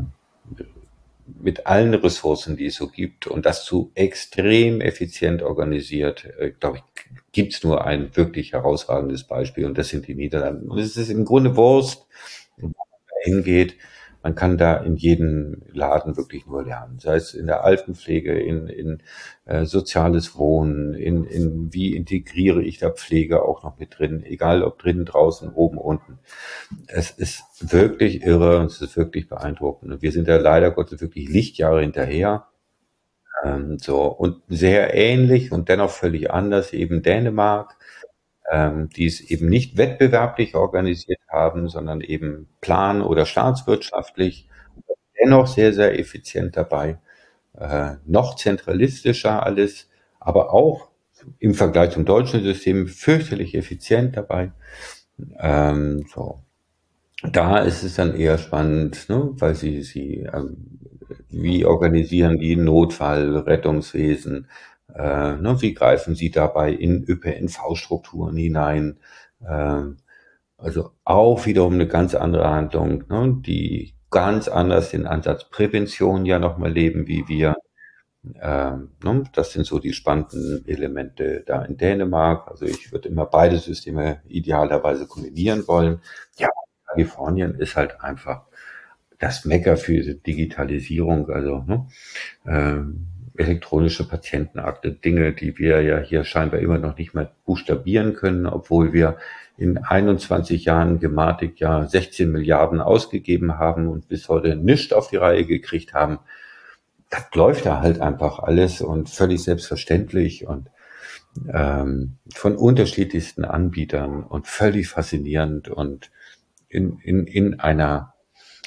mit allen Ressourcen, die es so gibt und das zu extrem effizient organisiert, äh, glaube ich, gibt's nur ein wirklich herausragendes Beispiel und das sind die Niederlande. Und es ist im Grunde Wurst, wo man hingeht. Man kann da in jedem Laden wirklich nur lernen, sei es in der Altenpflege, in, in äh, soziales Wohnen, in, in wie integriere ich da Pflege auch noch mit drin, egal ob drinnen, draußen, oben, unten. Es ist wirklich irre und es ist wirklich beeindruckend. Und wir sind da leider Gottes wirklich Lichtjahre hinterher. Ähm, so und sehr ähnlich und dennoch völlig anders eben Dänemark, ähm, die es eben nicht wettbewerblich organisiert haben, sondern eben plan- oder staatswirtschaftlich, dennoch sehr, sehr effizient dabei, äh, noch zentralistischer alles, aber auch im Vergleich zum deutschen System fürchterlich effizient dabei. Ähm, so. Da ist es dann eher spannend, ne, weil sie, sie, ähm, wie organisieren die Notfall, Rettungswesen, äh, ne, wie greifen sie dabei in Ö P N V-Strukturen hinein, äh, also auch wiederum eine ganz andere Handlung, ne, die ganz anders den Ansatz Prävention ja nochmal leben wie wir. Ähm, ne, das sind so die spannenden Elemente da in Dänemark. Also ich würde immer beide Systeme idealerweise kombinieren wollen. Ja, Kalifornien ist halt einfach das Mekka für die Digitalisierung, also ne, ähm, elektronische Patientenakte, Dinge, die wir ja hier scheinbar immer noch nicht mal buchstabieren können, obwohl wir in einundzwanzig Jahren Gematik ja sechzehn Milliarden ausgegeben haben und bis heute nichts auf die Reihe gekriegt haben. Das läuft da halt einfach alles und völlig selbstverständlich und ähm, von unterschiedlichsten Anbietern und völlig faszinierend und in, in, in einer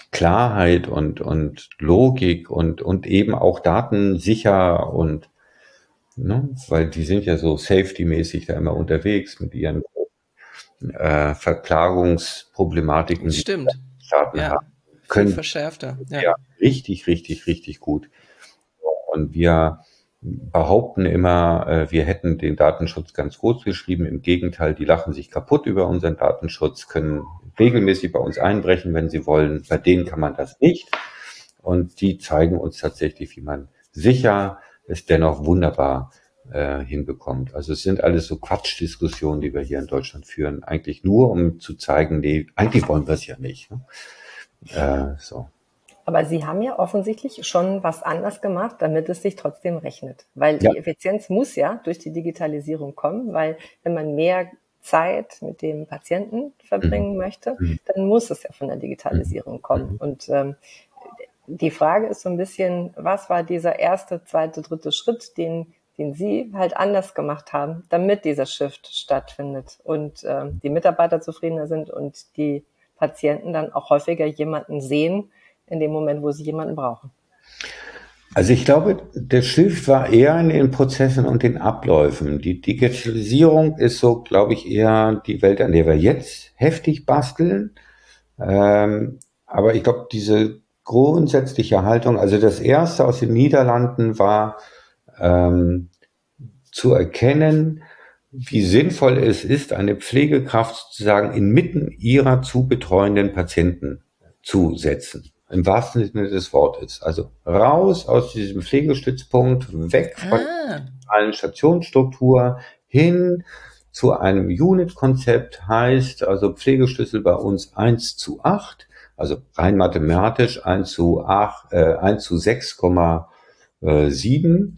Klarheit und, und Logik und, und eben auch datensicher und, ne, weil die sind ja so safety-mäßig da immer unterwegs mit ihren äh, Verklagungsproblematiken, die Stimmt. Staaten Ja, haben, viel können verschärfter. Ja. ja richtig, richtig, richtig gut. Und wir behaupten immer, äh, wir hätten den Datenschutz ganz groß geschrieben. Im Gegenteil, die lachen sich kaputt über unseren Datenschutz, können regelmäßig bei uns einbrechen, wenn sie wollen. Bei denen kann man das nicht. Und die zeigen uns tatsächlich, wie man sicher es dennoch wunderbar äh, hinbekommt. Also es sind alles so Quatschdiskussionen, die wir hier in Deutschland führen, eigentlich nur, um zu zeigen, nee, eigentlich wollen wir es ja nicht. Ne? Äh, so. Aber Sie haben ja offensichtlich schon was anders gemacht, damit es sich trotzdem rechnet. Weil Ja. die Effizienz muss ja durch die Digitalisierung kommen, weil wenn man mehr Zeit mit dem Patienten verbringen Mhm. möchte, Mhm. dann muss es ja von der Digitalisierung kommen. Mhm. Und ähm, die Frage ist so ein bisschen, was war dieser erste, zweite, dritte Schritt, den, den Sie halt anders gemacht haben, damit dieser Shift stattfindet und ähm, die Mitarbeiter zufriedener sind und die Patienten dann auch häufiger jemanden sehen, in dem Moment, wo sie jemanden brauchen. Also ich glaube, der Shift war eher in den Prozessen und den Abläufen. Die Digitalisierung ist so, glaube ich, eher die Welt, an der wir jetzt heftig basteln. Ähm, aber ich glaube, diese grundsätzliche Haltung, also das erste aus den Niederlanden war ähm, zu erkennen, wie sinnvoll es ist, eine Pflegekraft sozusagen inmitten ihrer zu betreuenden Patienten zu setzen. Im wahrsten Sinne des Wortes. Also raus aus diesem Pflegestützpunkt, weg von Ah, allen Stationsstruktur, hin zu einem Unit-Konzept, heißt also Pflegeschlüssel bei uns eins zu acht, also rein mathematisch eins zu acht, äh, eins zu sechs Komma sieben.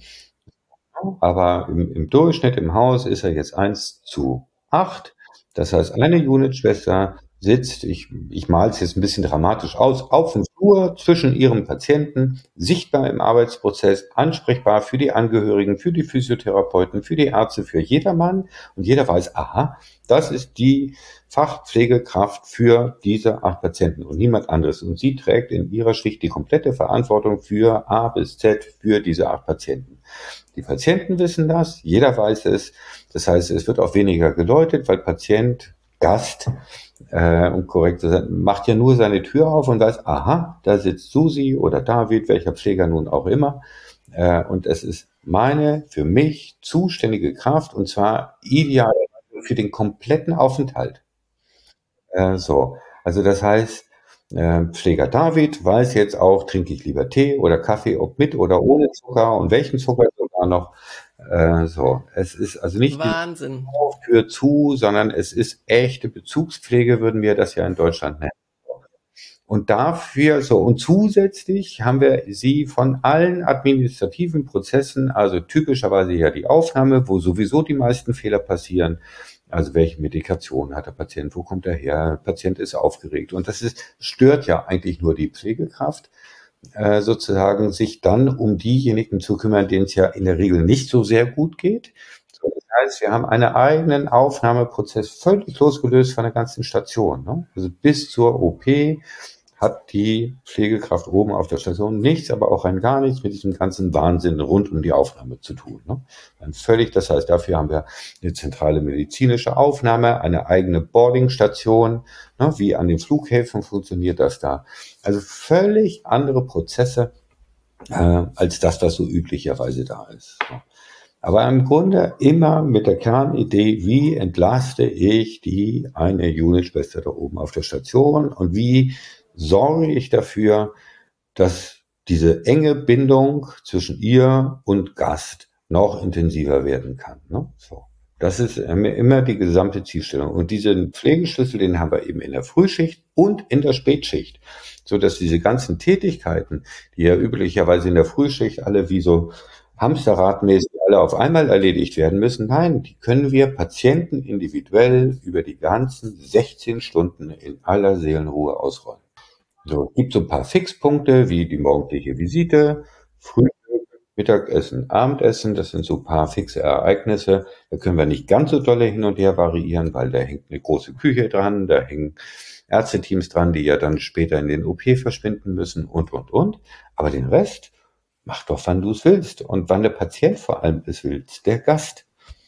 Aber im, im Durchschnitt im Haus ist er jetzt eins zu acht. Das heißt, eine Unitschwester sitzt, ich, ich male es jetzt ein bisschen dramatisch aus, auf dem Flur zwischen ihrem Patienten, sichtbar im Arbeitsprozess, ansprechbar für die Angehörigen, für die Physiotherapeuten, für die Ärzte, für jedermann. Und jeder weiß, aha, das ist die Fachpflegekraft für diese acht Patienten und niemand anderes. Und sie trägt in ihrer Schicht die komplette Verantwortung für A bis Z für diese acht Patienten. Die Patienten wissen das, jeder weiß es. Das heißt, es wird auch weniger geläutet, weil Patient, Gast, äh, um korrekt zu sein, macht ja nur seine Tür auf und weiß, aha, da sitzt Susi oder David, welcher Pfleger nun auch immer. Äh, und es ist meine, für mich zuständige Kraft und zwar ideal für den kompletten Aufenthalt. Äh, so, also das heißt, äh, Pfleger David weiß jetzt auch, trinke ich lieber Tee oder Kaffee, ob mit oder ohne Zucker und welchen Zucker sogar noch. Äh, so, es ist also nicht die Wahnsinn. Tür zu, sondern es ist echte Bezugspflege, würden wir das ja in Deutschland nennen. Und dafür, so, und zusätzlich haben wir sie von allen administrativen Prozessen, also typischerweise ja die Aufnahme, wo sowieso die meisten Fehler passieren. Also welche Medikation hat der Patient, wo kommt er her, der Patient ist aufgeregt. Und das ist, stört ja eigentlich nur die Pflegekraft, äh, sozusagen sich dann um diejenigen zu kümmern, denen es ja in der Regel nicht so sehr gut geht. So, das heißt, wir haben einen eigenen Aufnahmeprozess völlig losgelöst von der ganzen Station. Ne? Also bis zur O P hat die Pflegekraft oben auf der Station nichts, aber auch rein gar nichts mit diesem ganzen Wahnsinn rund um die Aufnahme zu tun. Ne? Dann völlig, das heißt, dafür haben wir eine zentrale medizinische Aufnahme, eine eigene Boardingstation, ne? Wie an den Flughäfen funktioniert das da. Also völlig andere Prozesse, äh, als das, was so üblicherweise da ist. So. Aber im Grunde immer mit der Kernidee, wie entlaste ich die eine Unitschwester da oben auf der Station und wie sorge ich dafür, dass diese enge Bindung zwischen ihr und Gast noch intensiver werden kann. Ne? So. Das ist immer die gesamte Zielstellung. Und diesen Pflegeschlüssel, den haben wir eben in der Frühschicht und in der Spätschicht, so dass diese ganzen Tätigkeiten, die ja üblicherweise in der Frühschicht alle wie so hamsterradmäßig alle auf einmal erledigt werden müssen. Nein, die können wir Patienten individuell über die ganzen sechzehn Stunden in aller Seelenruhe ausrollen. So, es gibt so ein paar Fixpunkte wie die morgendliche Visite, Frühstück, Mittagessen, Abendessen. Das sind so ein paar fixe Ereignisse. Da können wir nicht ganz so dolle hin und her variieren, weil da hängt eine große Küche dran, da hängen Ärzteteams dran, die ja dann später in den O P verschwinden müssen und, und, und. Aber den Rest, mach doch, wann du es willst und wann der Patient vor allem es will, der Gast.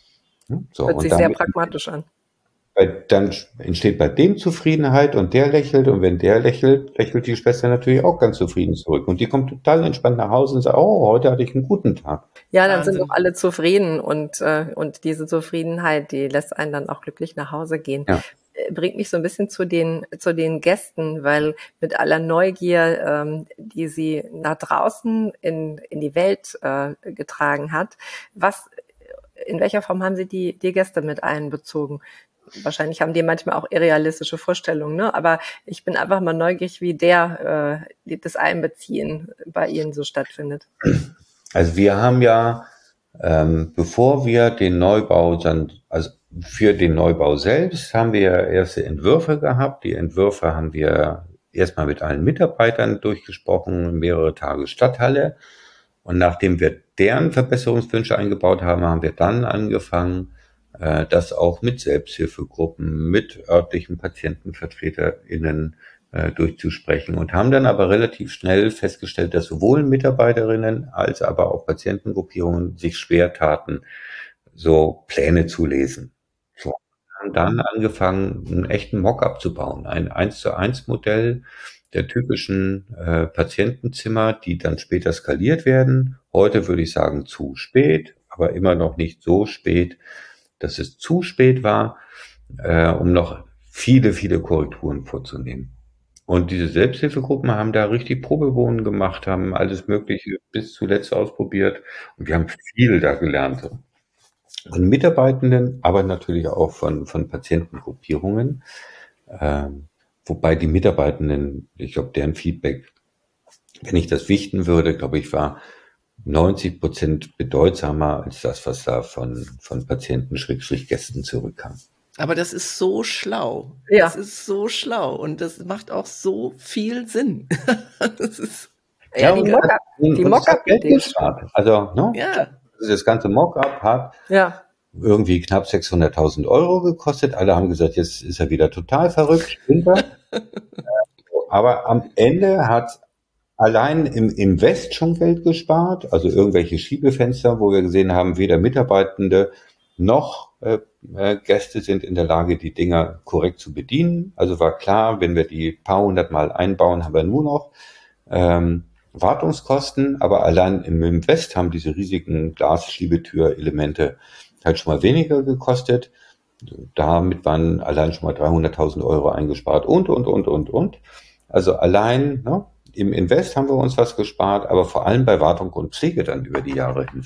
So, Hört und sich damit, sehr pragmatisch an. bei, dann entsteht bei dem Zufriedenheit und der lächelt und wenn der lächelt, lächelt die Schwester natürlich auch ganz zufrieden zurück und die kommt total entspannt nach Hause und sagt, oh, heute hatte ich einen guten Tag. Ja, dann Wahnsinn. sind doch alle zufrieden und, äh, und diese Zufriedenheit, die lässt einen dann auch glücklich nach Hause gehen. Ja. Äh, Bringt mich so ein bisschen zu den, zu den Gästen, weil mit aller Neugier, ähm, die sie nach draußen in, in die Welt äh, getragen hat, was, in welcher Form haben Sie die, die Gäste mit einbezogen? Wahrscheinlich haben die manchmal auch irrealistische Vorstellungen, ne? Aber ich bin einfach mal neugierig, wie der äh, das Einbeziehen bei Ihnen so stattfindet. Also wir haben ja, ähm, bevor wir den Neubau dann, also für den Neubau selbst haben wir erste Entwürfe gehabt. Die Entwürfe haben wir erstmal mit allen Mitarbeitern durchgesprochen, mehrere Tage Stadthalle. Und nachdem wir deren Verbesserungswünsche eingebaut haben, haben wir dann angefangen, äh, das auch mit Selbsthilfegruppen, mit örtlichen PatientenvertreterInnen äh, durchzusprechen und haben dann aber relativ schnell festgestellt, dass sowohl Mitarbeiterinnen als aber auch Patientengruppierungen sich schwer taten, so Pläne zu lesen. So, wir haben dann angefangen, einen echten Mock-up zu bauen, ein eins zu eins Modell der typischen äh, Patientenzimmer, die dann später skaliert werden. Heute würde ich sagen zu spät, aber immer noch nicht so spät, dass es zu spät war, äh, um noch viele, viele Korrekturen vorzunehmen. Und diese Selbsthilfegruppen haben da richtig Probewohnen gemacht, haben alles Mögliche bis zuletzt ausprobiert und wir haben viel da gelernt. Von Mitarbeitenden, aber natürlich auch von, von Patientengruppierungen. Ähm, wobei die Mitarbeitenden, ich glaube, deren Feedback, wenn ich das wichten würde, glaube ich, war neunzig Prozent bedeutsamer als das, was da von, von Patienten-Gästen zurückkam. Aber das ist so schlau. Ja. Das ist so schlau und das macht auch so viel Sinn. Das ist, Ja, Ja, die und- Mock-up, und die es hat Geld Mock-up-Idee. gespart. Also, ne? ja, Das ganze Mock-up hat Ja, irgendwie knapp sechshunderttausend Euro gekostet. Alle haben gesagt, jetzt ist er wieder total verrückt, spinnt er. Aber am Ende hat allein im Invest schon Geld gespart, also irgendwelche Schiebefenster, wo wir gesehen haben, weder Mitarbeitende noch äh, äh, Gäste sind in der Lage, die Dinger korrekt zu bedienen. Also war klar, wenn wir die paar hundert Mal einbauen, haben wir nur noch ähm, Wartungskosten, aber allein im Invest haben diese riesigen Glasschiebetür-Elemente halt schon mal weniger gekostet. Damit waren allein schon mal dreihunderttausend Euro eingespart und, und, und, und, und. Also allein, ne, im Invest haben wir uns was gespart, aber vor allem bei Wartung und Pflege dann über die Jahre hinweg.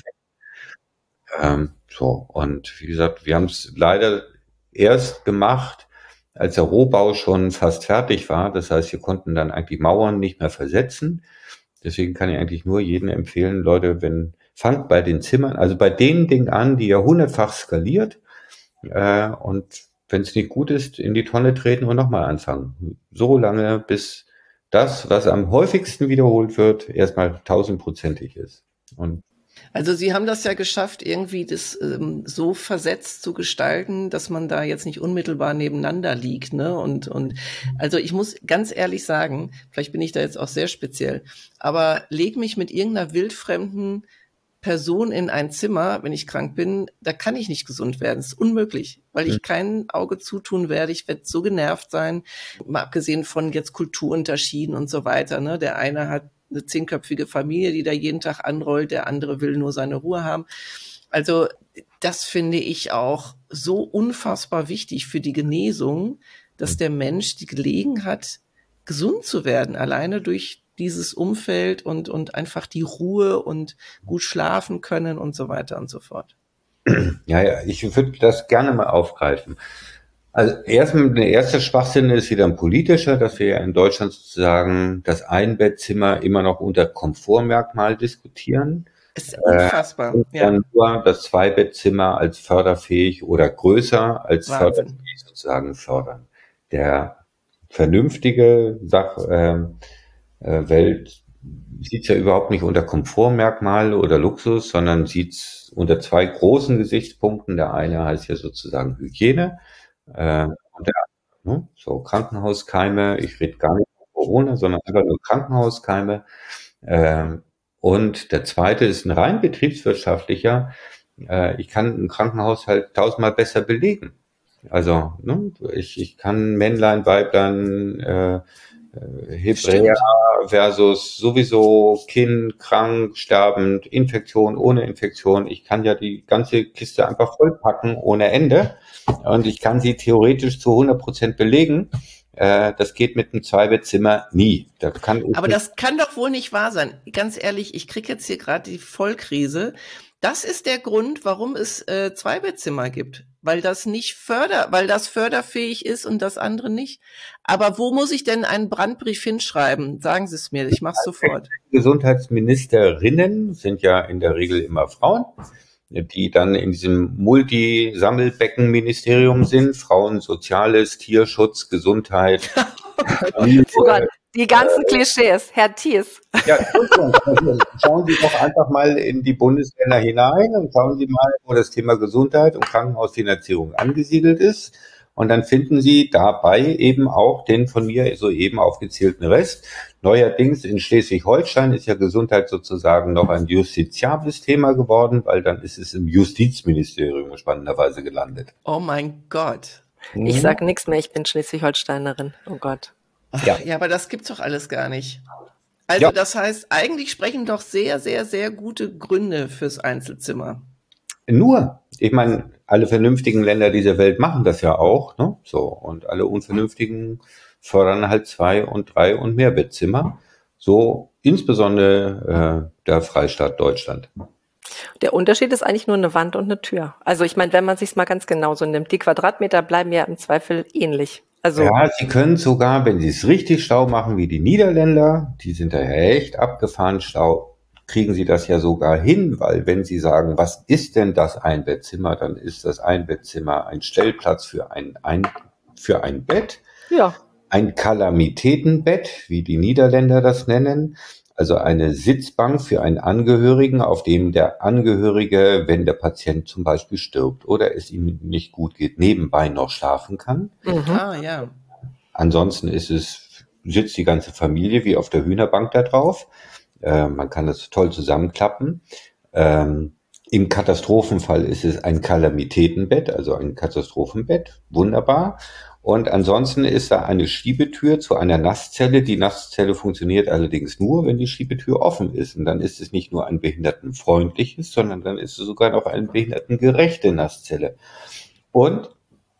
Ähm, so, und wie gesagt, wir haben es leider erst gemacht, als der Rohbau schon fast fertig war. Das heißt, wir konnten dann eigentlich Mauern nicht mehr versetzen. Deswegen kann ich eigentlich nur jedem empfehlen, Leute, wenn, fangt bei den Zimmern, also bei den Dingen an, die ihr hundertfach skaliert, äh, und wenn es nicht gut ist, in die Tonne treten und nochmal anfangen. So lange, bis das, was am häufigsten wiederholt wird, erstmal tausendprozentig ist. Und also Sie haben das ja geschafft, irgendwie das ähm, so versetzt zu gestalten, dass man da jetzt nicht unmittelbar nebeneinander liegt, ne? Und und also ich muss ganz ehrlich sagen, vielleicht bin ich da jetzt auch sehr speziell, aber leg mich mit irgendeiner wildfremden Person in ein Zimmer, wenn ich krank bin, da kann ich nicht gesund werden. Das ist unmöglich, weil ich kein Auge zutun werde. Ich werde so genervt sein, mal abgesehen von jetzt Kulturunterschieden und so weiter, ne? Der eine hat eine zehnköpfige Familie, die da jeden Tag anrollt, der andere will nur seine Ruhe haben. Also das finde ich auch so unfassbar wichtig für die Genesung, dass der Mensch die Gelegenheit hat, gesund zu werden, alleine durch dieses Umfeld und, und einfach die Ruhe und gut schlafen können und so weiter und so fort. ja, ja, ich würde das gerne mal aufgreifen. Also erstmal, der erste Schwachsinn ist wieder ein politischer, dass wir ja in Deutschland sozusagen das Einbettzimmer immer noch unter Komfortmerkmal diskutieren. Es ist unfassbar. Und Ja, dann nur das Zweibettzimmer als förderfähig oder größer als Wahnsinn. förderfähig sozusagen fördern. Der vernünftige Sach, äh, äh, Welt sieht es ja überhaupt nicht unter Komfortmerkmal oder Luxus, sondern sieht es unter zwei großen Gesichtspunkten. Der eine heißt ja sozusagen Hygiene. Äh, und, der, Ne? So Krankenhauskeime, ich rede gar nicht von Corona, sondern einfach nur Krankenhauskeime. Ähm, und der zweite ist ein rein betriebswirtschaftlicher. Äh, ich kann ein Krankenhaus halt tausendmal besser belegen. Also, ne, ich, ich kann Männlein, Weiblein, äh, äh, Hebräer Stimmt. versus sowieso Kind, krank, sterbend, Infektion, ohne Infektion. Ich kann ja die ganze Kiste einfach vollpacken ohne Ende. Und ich kann sie theoretisch zu hundert Prozent belegen. Äh, das geht mit einem Zweibettzimmer nie. Da kann ich Aber nicht. das kann doch wohl nicht wahr sein. Ganz ehrlich, ich kriege jetzt hier gerade die Vollkrise. Das ist der Grund, warum es äh, Zweibettzimmer gibt. Weil das nicht förder, weil das förderfähig ist und das andere nicht. Aber wo muss ich denn einen Brandbrief hinschreiben? Sagen Sie es mir, ich mache es sofort. Gesundheitsministerinnen sind ja in der Regel immer Frauen, die dann in diesem Multi-Sammelbecken-Ministerium sind. Frauen, Soziales, Tierschutz, Gesundheit. Familie. Oh Gott, die ganzen Klischees, Herr Thies. Ja, also schauen Sie doch einfach mal in die Bundesländer hinein und schauen Sie mal, wo das Thema Gesundheit und Krankenhausfinanzierung angesiedelt ist. Und dann finden Sie dabei eben auch den von mir soeben aufgezählten Rest. Neuerdings in Schleswig-Holstein ist ja Gesundheit sozusagen noch ein justiziables Thema geworden, weil dann ist es im Justizministerium spannenderweise gelandet. Oh mein Gott. Ich sag nichts mehr, ich bin Schleswig-Holsteinerin. Oh Gott. Ach, Ja. ja, aber das gibt's doch alles gar nicht. Also Ja. das heißt, eigentlich sprechen doch sehr, sehr, sehr gute Gründe fürs Einzelzimmer. Nur, ich meine, alle vernünftigen Länder dieser Welt machen das ja auch, ne? So, und alle unvernünftigen fördern halt zwei und drei und mehr Bettzimmer. So insbesondere äh, der Freistaat Deutschland. Der Unterschied ist eigentlich nur eine Wand und eine Tür. Also ich meine, wenn man sich's mal ganz genau so nimmt, die Quadratmeter bleiben ja im Zweifel ähnlich. Also Ja, sie können sogar, wenn sie es richtig schlau machen wie die Niederländer, die sind da ja echt abgefahren schlau, kriegen sie das ja sogar hin, weil wenn sie sagen, was ist denn das Einbettzimmer, dann ist das Einbettzimmer ein Stellplatz für ein, ein, für ein Bett, ja, ein Kalamitätenbett, wie die Niederländer das nennen, also eine Sitzbank für einen Angehörigen, auf dem der Angehörige, wenn der Patient zum Beispiel stirbt oder es ihm nicht gut geht, nebenbei noch schlafen kann. mhm. Ah, ja. Ansonsten ist es, sitzt die ganze Familie wie auf der Hühnerbank da drauf. Äh, man kann das toll zusammenklappen. Ähm, im Katastrophenfall ist es ein Kalamitätenbett, also ein Katastrophenbett. Wunderbar. Und ansonsten ist da eine Schiebetür zu einer Nasszelle. Die Nasszelle funktioniert allerdings nur, wenn die Schiebetür offen ist. Und dann ist es nicht nur ein behindertenfreundliches, sondern dann ist es sogar noch eine behindertengerechte Nasszelle. Und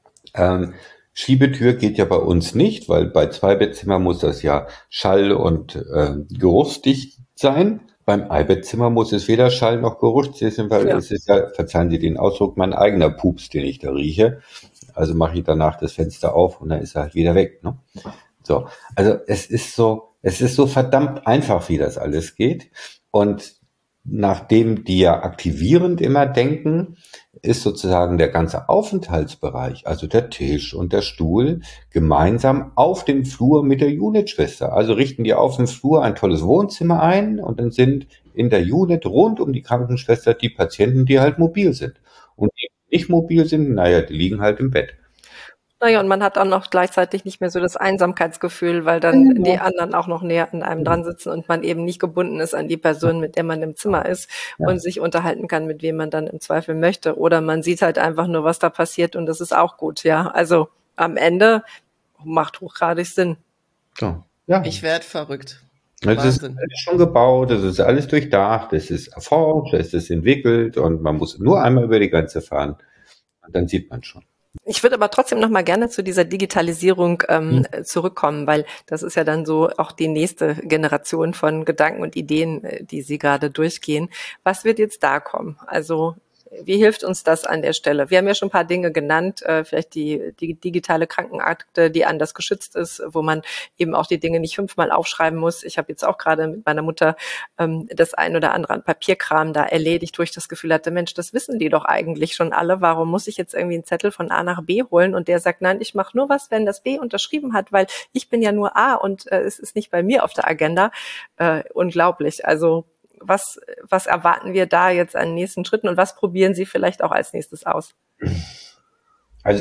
ähm, Schiebetür geht ja bei uns nicht, weil bei Zweibettzimmer muss das ja schall- und äh, geruchsdicht sein. Beim Einbettzimmer muss es weder Schall noch geruchsdicht sein, weil Ja. es ist ja, verzeihen Sie den Ausdruck, mein eigener Pups, den ich da rieche. Also mache ich danach das Fenster auf und dann ist er halt wieder weg. Ne? So, also es ist so, es ist so verdammt einfach, wie das alles geht. Und nachdem die ja aktivierend immer denken, ist sozusagen der ganze Aufenthaltsbereich, also der Tisch und der Stuhl, gemeinsam auf dem Flur mit der Unitschwester. Also richten die auf dem Flur ein tolles Wohnzimmer ein und dann sind in der Unit rund um die Krankenschwester die Patienten, die halt mobil sind. Und die nicht mobil sind, naja, die liegen halt im Bett. Naja, und man hat dann auch gleichzeitig nicht mehr so das Einsamkeitsgefühl, weil dann Genau. die anderen auch noch näher an einem dran sitzen und man eben nicht gebunden ist an die Person, mit der man im Zimmer ist Ja. und sich unterhalten kann, mit wem man dann im Zweifel möchte. Oder man sieht halt einfach nur, was da passiert und das ist auch gut, ja. Also am Ende macht hochgradig Sinn. So, ja. Ich werde verrückt. Es ist Wahnsinn. alles schon gebaut, es ist alles durchdacht, es ist erforscht, es ist entwickelt und man muss nur einmal über die Grenze fahren und dann sieht man schon. Ich würde aber trotzdem noch mal gerne zu dieser Digitalisierung ähm, Mhm. zurückkommen, weil das ist ja dann so auch die nächste Generation von Gedanken und Ideen, äh, die Sie gerade durchgehen. Was wird jetzt da kommen? Also wie hilft uns das an der Stelle? Wir haben ja schon ein paar Dinge genannt, äh, vielleicht die, die digitale Krankenakte, die anders geschützt ist, wo man eben auch die Dinge nicht fünfmal aufschreiben muss. Ich habe jetzt auch gerade mit meiner Mutter ähm, das ein oder andere an Papierkram da erledigt, wo ich das Gefühl hatte, Mensch, das wissen die doch eigentlich schon alle. Warum muss ich jetzt irgendwie einen Zettel von A nach B holen? Und der sagt, nein, ich mache nur was, wenn das B unterschrieben hat, weil ich bin ja nur A und äh, es ist nicht bei mir auf der Agenda. Äh, unglaublich. Also Was, was erwarten wir da jetzt an nächsten Schritten und was probieren Sie vielleicht auch als nächstes aus? Also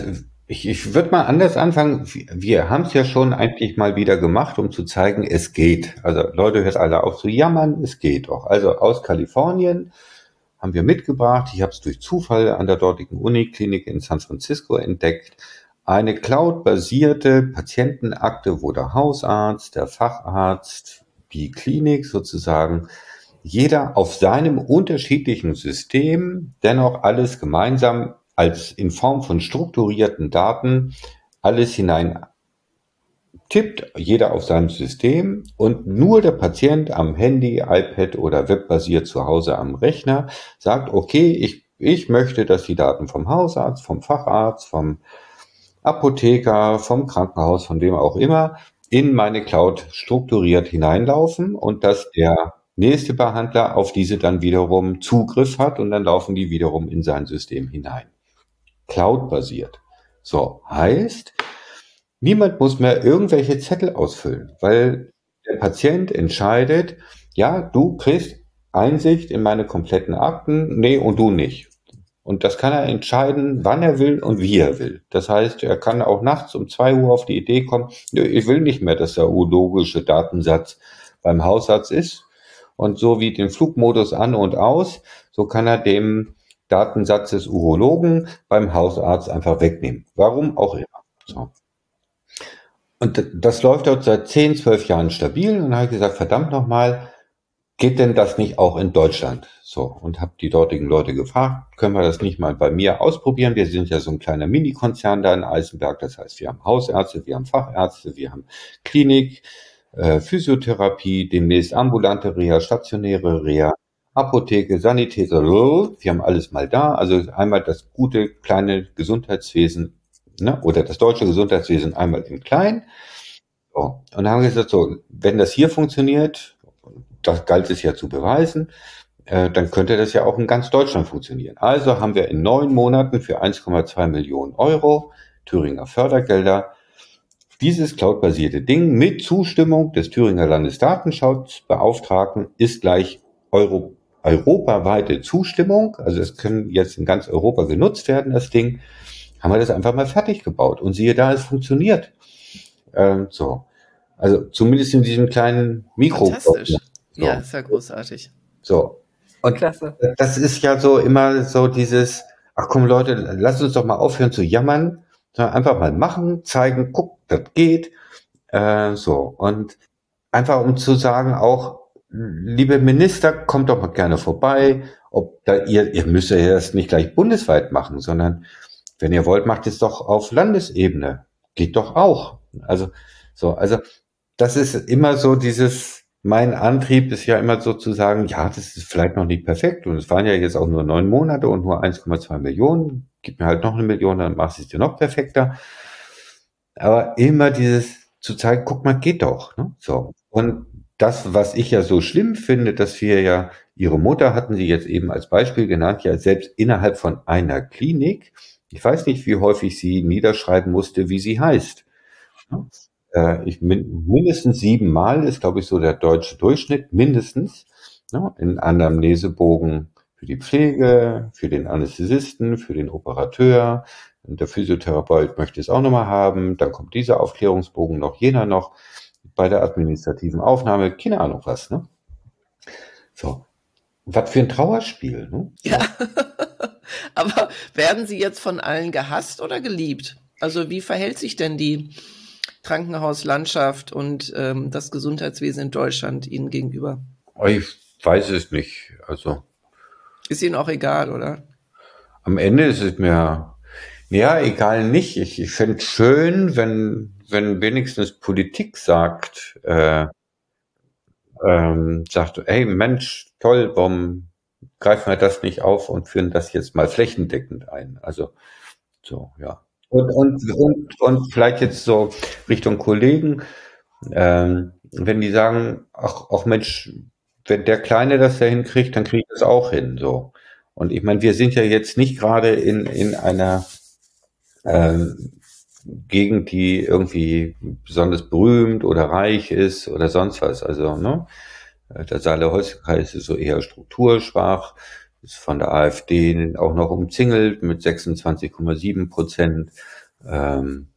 Ich, ich würde mal anders anfangen. Wir haben es ja schon eigentlich mal wieder gemacht, um zu zeigen, es geht. Also Leute, hört alle auf zu jammern, es geht doch. Also aus Kalifornien haben wir mitgebracht, ich habe es durch Zufall an der dortigen Uniklinik in San Francisco entdeckt, eine cloud-basierte Patientenakte, wo der Hausarzt, der Facharzt, die Klinik sozusagen, jeder auf seinem unterschiedlichen System, dennoch alles gemeinsam als in Form von strukturierten Daten alles hinein tippt, jeder auf seinem System, und nur der Patient am Handy, iPad oder webbasiert zu Hause am Rechner sagt, okay, ich, ich möchte, dass die Daten vom Hausarzt, vom Facharzt, vom Apotheker, vom Krankenhaus, von wem auch immer, in meine Cloud strukturiert hineinlaufen und dass der nächste Behandler auf diese dann wiederum Zugriff hat und dann laufen die wiederum in sein System hinein. Cloud-basiert. So, heißt, niemand muss mehr irgendwelche Zettel ausfüllen, weil der Patient entscheidet, ja, du kriegst Einsicht in meine kompletten Akten, nee, und du nicht. Und das kann er entscheiden, wann er will und wie er will. Das heißt, er kann auch nachts um zwei Uhr auf die Idee kommen, ich will nicht mehr, dass der urologische Datensatz beim Hausarzt ist. Und so wie den Flugmodus an und aus, so kann er dem Datensatz des Urologen beim Hausarzt einfach wegnehmen. Warum auch immer. So. Und das läuft dort seit zehn, zwölf Jahren stabil. Und dann habe ich gesagt, verdammt nochmal, geht denn das nicht auch in Deutschland? So, und habe die dortigen Leute gefragt, können wir das nicht mal bei mir ausprobieren? Wir sind ja so ein kleiner Mini-Konzern da in Eisenberg. Das heißt, wir haben Hausärzte, wir haben Fachärzte, wir haben Klinik, äh, Physiotherapie, demnächst ambulante Reha, stationäre Reha, Apotheke, Sanitäter, wir haben alles mal da. Also einmal das gute kleine Gesundheitswesen, ne, oder das deutsche Gesundheitswesen einmal in klein. So. Und dann haben wir gesagt, so, wenn das hier funktioniert, das galt es ja zu beweisen, äh, dann könnte das ja auch in ganz Deutschland funktionieren. Also haben wir in neun Monaten für eins Komma zwei Millionen Euro Thüringer Fördergelder dieses cloudbasierte Ding mit Zustimmung des Thüringer Landesdatenschutzbeauftragten ist gleich Euro, europaweite Zustimmung. Also es können jetzt in ganz Europa genutzt werden, das Ding. Haben wir das einfach mal fertig gebaut. Und siehe da, es funktioniert. Ähm, so. Also zumindest in diesem kleinen Mikro. Fantastisch. So. Ja, ist ja großartig. So. Und Klasse. das ist ja so immer so dieses, ach komm Leute, lasst uns doch mal aufhören zu jammern, sondern einfach mal machen, zeigen, guck, das geht. Äh, so. Und einfach um zu sagen auch, liebe Minister, kommt doch mal gerne vorbei. Ob da ihr, ihr müsst ja das nicht gleich bundesweit machen, sondern wenn ihr wollt, macht es doch auf Landesebene. Geht doch auch. Also, so, also, das ist immer so dieses, mein Antrieb ist ja immer so zu sagen, ja, das ist vielleicht noch nicht perfekt und es waren ja jetzt auch nur neun Monate und nur eins Komma zwei Millionen. Gib mir halt noch eine Million, dann machst du es dir noch perfekter. Aber immer dieses zu zeigen, guck mal, geht doch, ne? So. Und das, was ich ja so schlimm finde, dass wir ja, ihre Mutter hatten sie jetzt eben als Beispiel genannt, ja selbst innerhalb von einer Klinik, ich weiß nicht, wie häufig sie niederschreiben musste, wie sie heißt. Äh, ich, mindestens siebenmal ist, glaube ich, so der deutsche Durchschnitt, mindestens. Ne? In Anamnesebogen für die Pflege, für den Anästhesisten, für den Operateur. Und der Physiotherapeut möchte es auch nochmal haben. Dann kommt dieser Aufklärungsbogen noch, jener noch. Bei der administrativen Aufnahme, keine Ahnung was. Ne? So. Was für ein Trauerspiel. Ne? So. Ja. Aber werden Sie jetzt von allen gehasst oder geliebt? Also wie verhält sich denn die Krankenhauslandschaft und ähm, das Gesundheitswesen in Deutschland Ihnen gegenüber? Ich weiß es nicht. Also ist Ihnen auch egal, oder? Am Ende ist es mir, ja, egal nicht. Ich, ich fände es schön, wenn, wenn wenigstens Politik sagt, äh, ähm, sagt, hey Mensch, toll, warum greifen wir das nicht auf und führen das jetzt mal flächendeckend ein? Also so, ja. Und, und, und, und vielleicht jetzt so Richtung Kollegen, ähm, wenn die sagen, ach, ach Mensch, wenn der Kleine das da hinkriegt, dann kriege ich das auch hin. So. Und ich meine, wir sind ja jetzt nicht gerade in, in einer ähm, Gegend, die irgendwie besonders berühmt oder reich ist oder sonst was. Also, ne? Der Saale-Holzkreis ist so eher strukturschwach, ist von der AfD auch noch umzingelt mit sechsundzwanzig Komma sieben Prozent. Ähm,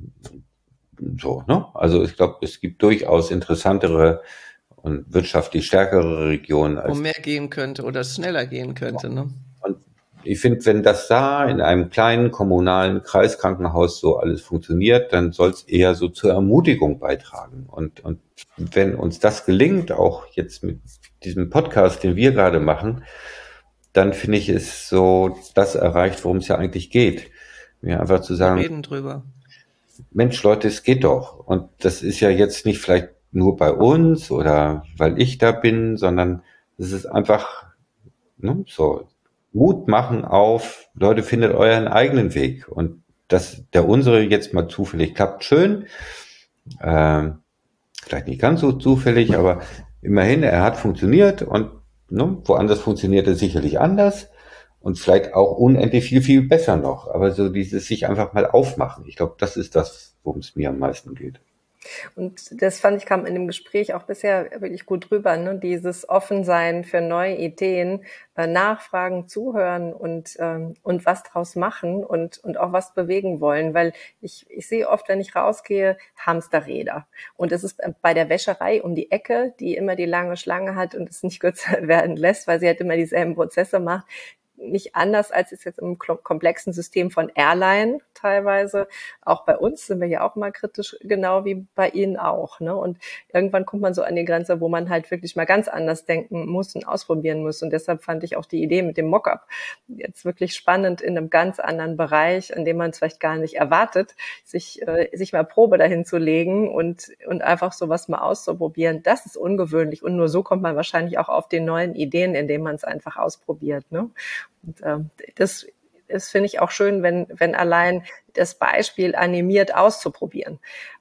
so, ne? Also ich glaube, es gibt durchaus interessantere und wirtschaftlich stärkere Regionen als. Wo mehr gehen könnte oder schneller gehen könnte, ne? Und ich finde, wenn das da in einem kleinen kommunalen Kreiskrankenhaus so alles funktioniert, dann soll es eher so zur Ermutigung beitragen. Und, und wenn uns das gelingt, auch jetzt mit diesem Podcast, den wir gerade machen, dann finde ich es so das erreicht, worum es ja eigentlich geht. Mir einfach zu sagen, Wir reden drüber. Mensch, Leute, es geht doch. Und das ist ja jetzt nicht vielleicht nur bei uns oder weil ich da bin, sondern es ist einfach, ne, so Mut machen auf, Leute, findet euren eigenen Weg. Und dass der unsere jetzt mal zufällig klappt, schön. Ähm, vielleicht nicht ganz so zufällig, aber immerhin, er hat funktioniert und ne, woanders funktioniert er sicherlich anders und vielleicht auch unendlich viel, viel besser noch. Aber so dieses sich einfach mal aufmachen, ich glaube, das ist das, worum es mir am meisten geht. Und das fand ich, kam in dem Gespräch auch bisher wirklich gut rüber, ne? Dieses Offensein für neue Ideen, äh, nachfragen, zuhören und ähm, und was draus machen und und auch was bewegen wollen, weil ich ich sehe oft, wenn ich rausgehe, Hamsterräder. Und es ist bei der Wäscherei um die Ecke, die immer die lange Schlange hat und es nicht kürzer werden lässt, weil sie halt immer dieselben Prozesse macht, nicht anders als es jetzt im komplexen System von Airline teilweise. Auch bei uns sind wir ja auch mal kritisch, genau wie bei Ihnen auch, ne? Und irgendwann kommt man so an die Grenze, wo man halt wirklich mal ganz anders denken muss und ausprobieren muss. Und deshalb fand ich auch die Idee mit dem Mockup jetzt wirklich spannend in einem ganz anderen Bereich, an dem man es vielleicht gar nicht erwartet, sich äh, sich mal Probe dahin zu legen und und einfach sowas mal auszuprobieren. Das ist ungewöhnlich und nur so kommt man wahrscheinlich auch auf die neuen Ideen, indem man es einfach ausprobiert, ne? Und ähm, das ist, finde ich, auch schön, wenn, wenn allein das Beispiel animiert auszuprobieren.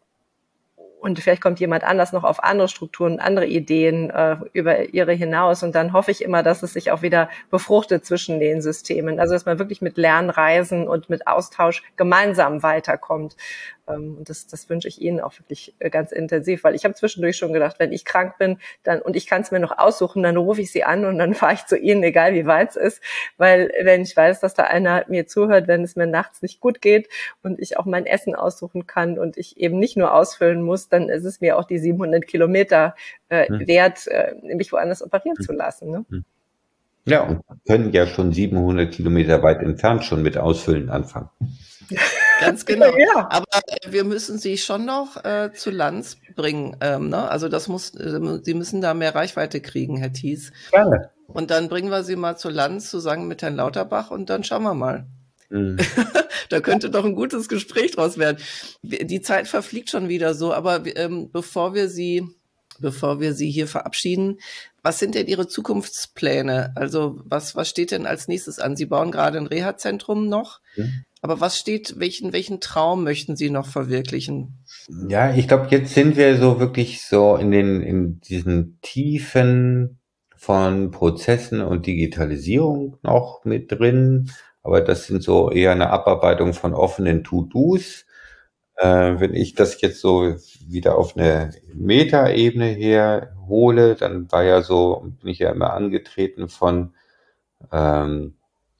Und vielleicht kommt jemand anders noch auf andere Strukturen, andere Ideen äh, über ihre hinaus. Und dann hoffe ich immer, dass es sich auch wieder befruchtet zwischen den Systemen. Also dass man wirklich mit Lernreisen und mit Austausch gemeinsam weiterkommt. Ähm, und das, das wünsche ich Ihnen auch wirklich ganz intensiv, weil ich habe zwischendurch schon gedacht, wenn ich krank bin dann und ich kann es mir noch aussuchen, dann rufe ich Sie an und dann fahre ich zu Ihnen, egal wie weit es ist. Weil wenn ich weiß, dass da einer mir zuhört, wenn es mir nachts nicht gut geht und ich auch mein Essen aussuchen kann und ich eben nicht nur ausfüllen muss, dann ist es mir auch die siebenhundert Kilometer äh, hm. wert, äh, mich woanders operieren hm. zu lassen. Ne? Hm. Ja, und können ja schon siebenhundert Kilometer weit entfernt schon mit Ausfüllen anfangen. Ganz genau. Ja. Aber wir müssen sie schon noch äh, zu Lanz bringen. Ähm, ne? Also das muss, äh, Sie müssen da mehr Reichweite kriegen, Herr Thies. Gerne. Und dann bringen wir sie mal zu Lanz zusammen mit Herrn Lauterbach und dann schauen wir mal. Mhm. Da könnte doch ein gutes Gespräch draus werden. Die Zeit verfliegt schon wieder so, aber ähm, bevor wir sie, bevor wir sie hier verabschieden, was sind denn Ihre Zukunftspläne? Also was, was steht denn als nächstes an? Sie bauen gerade ein Reha-Zentrum noch, mhm. aber was steht, welchen, welchen Traum möchten Sie noch verwirklichen? Ja, ich glaube, jetzt sind wir so wirklich so in den, in diesen Tiefen von Prozessen und Digitalisierung noch mit drin. Aber das sind so eher eine Abarbeitung von offenen To-Dos. Äh, wenn ich das jetzt so wieder auf eine Metaebene her hole, dann war ja so, bin ich ja immer angetreten von ähm,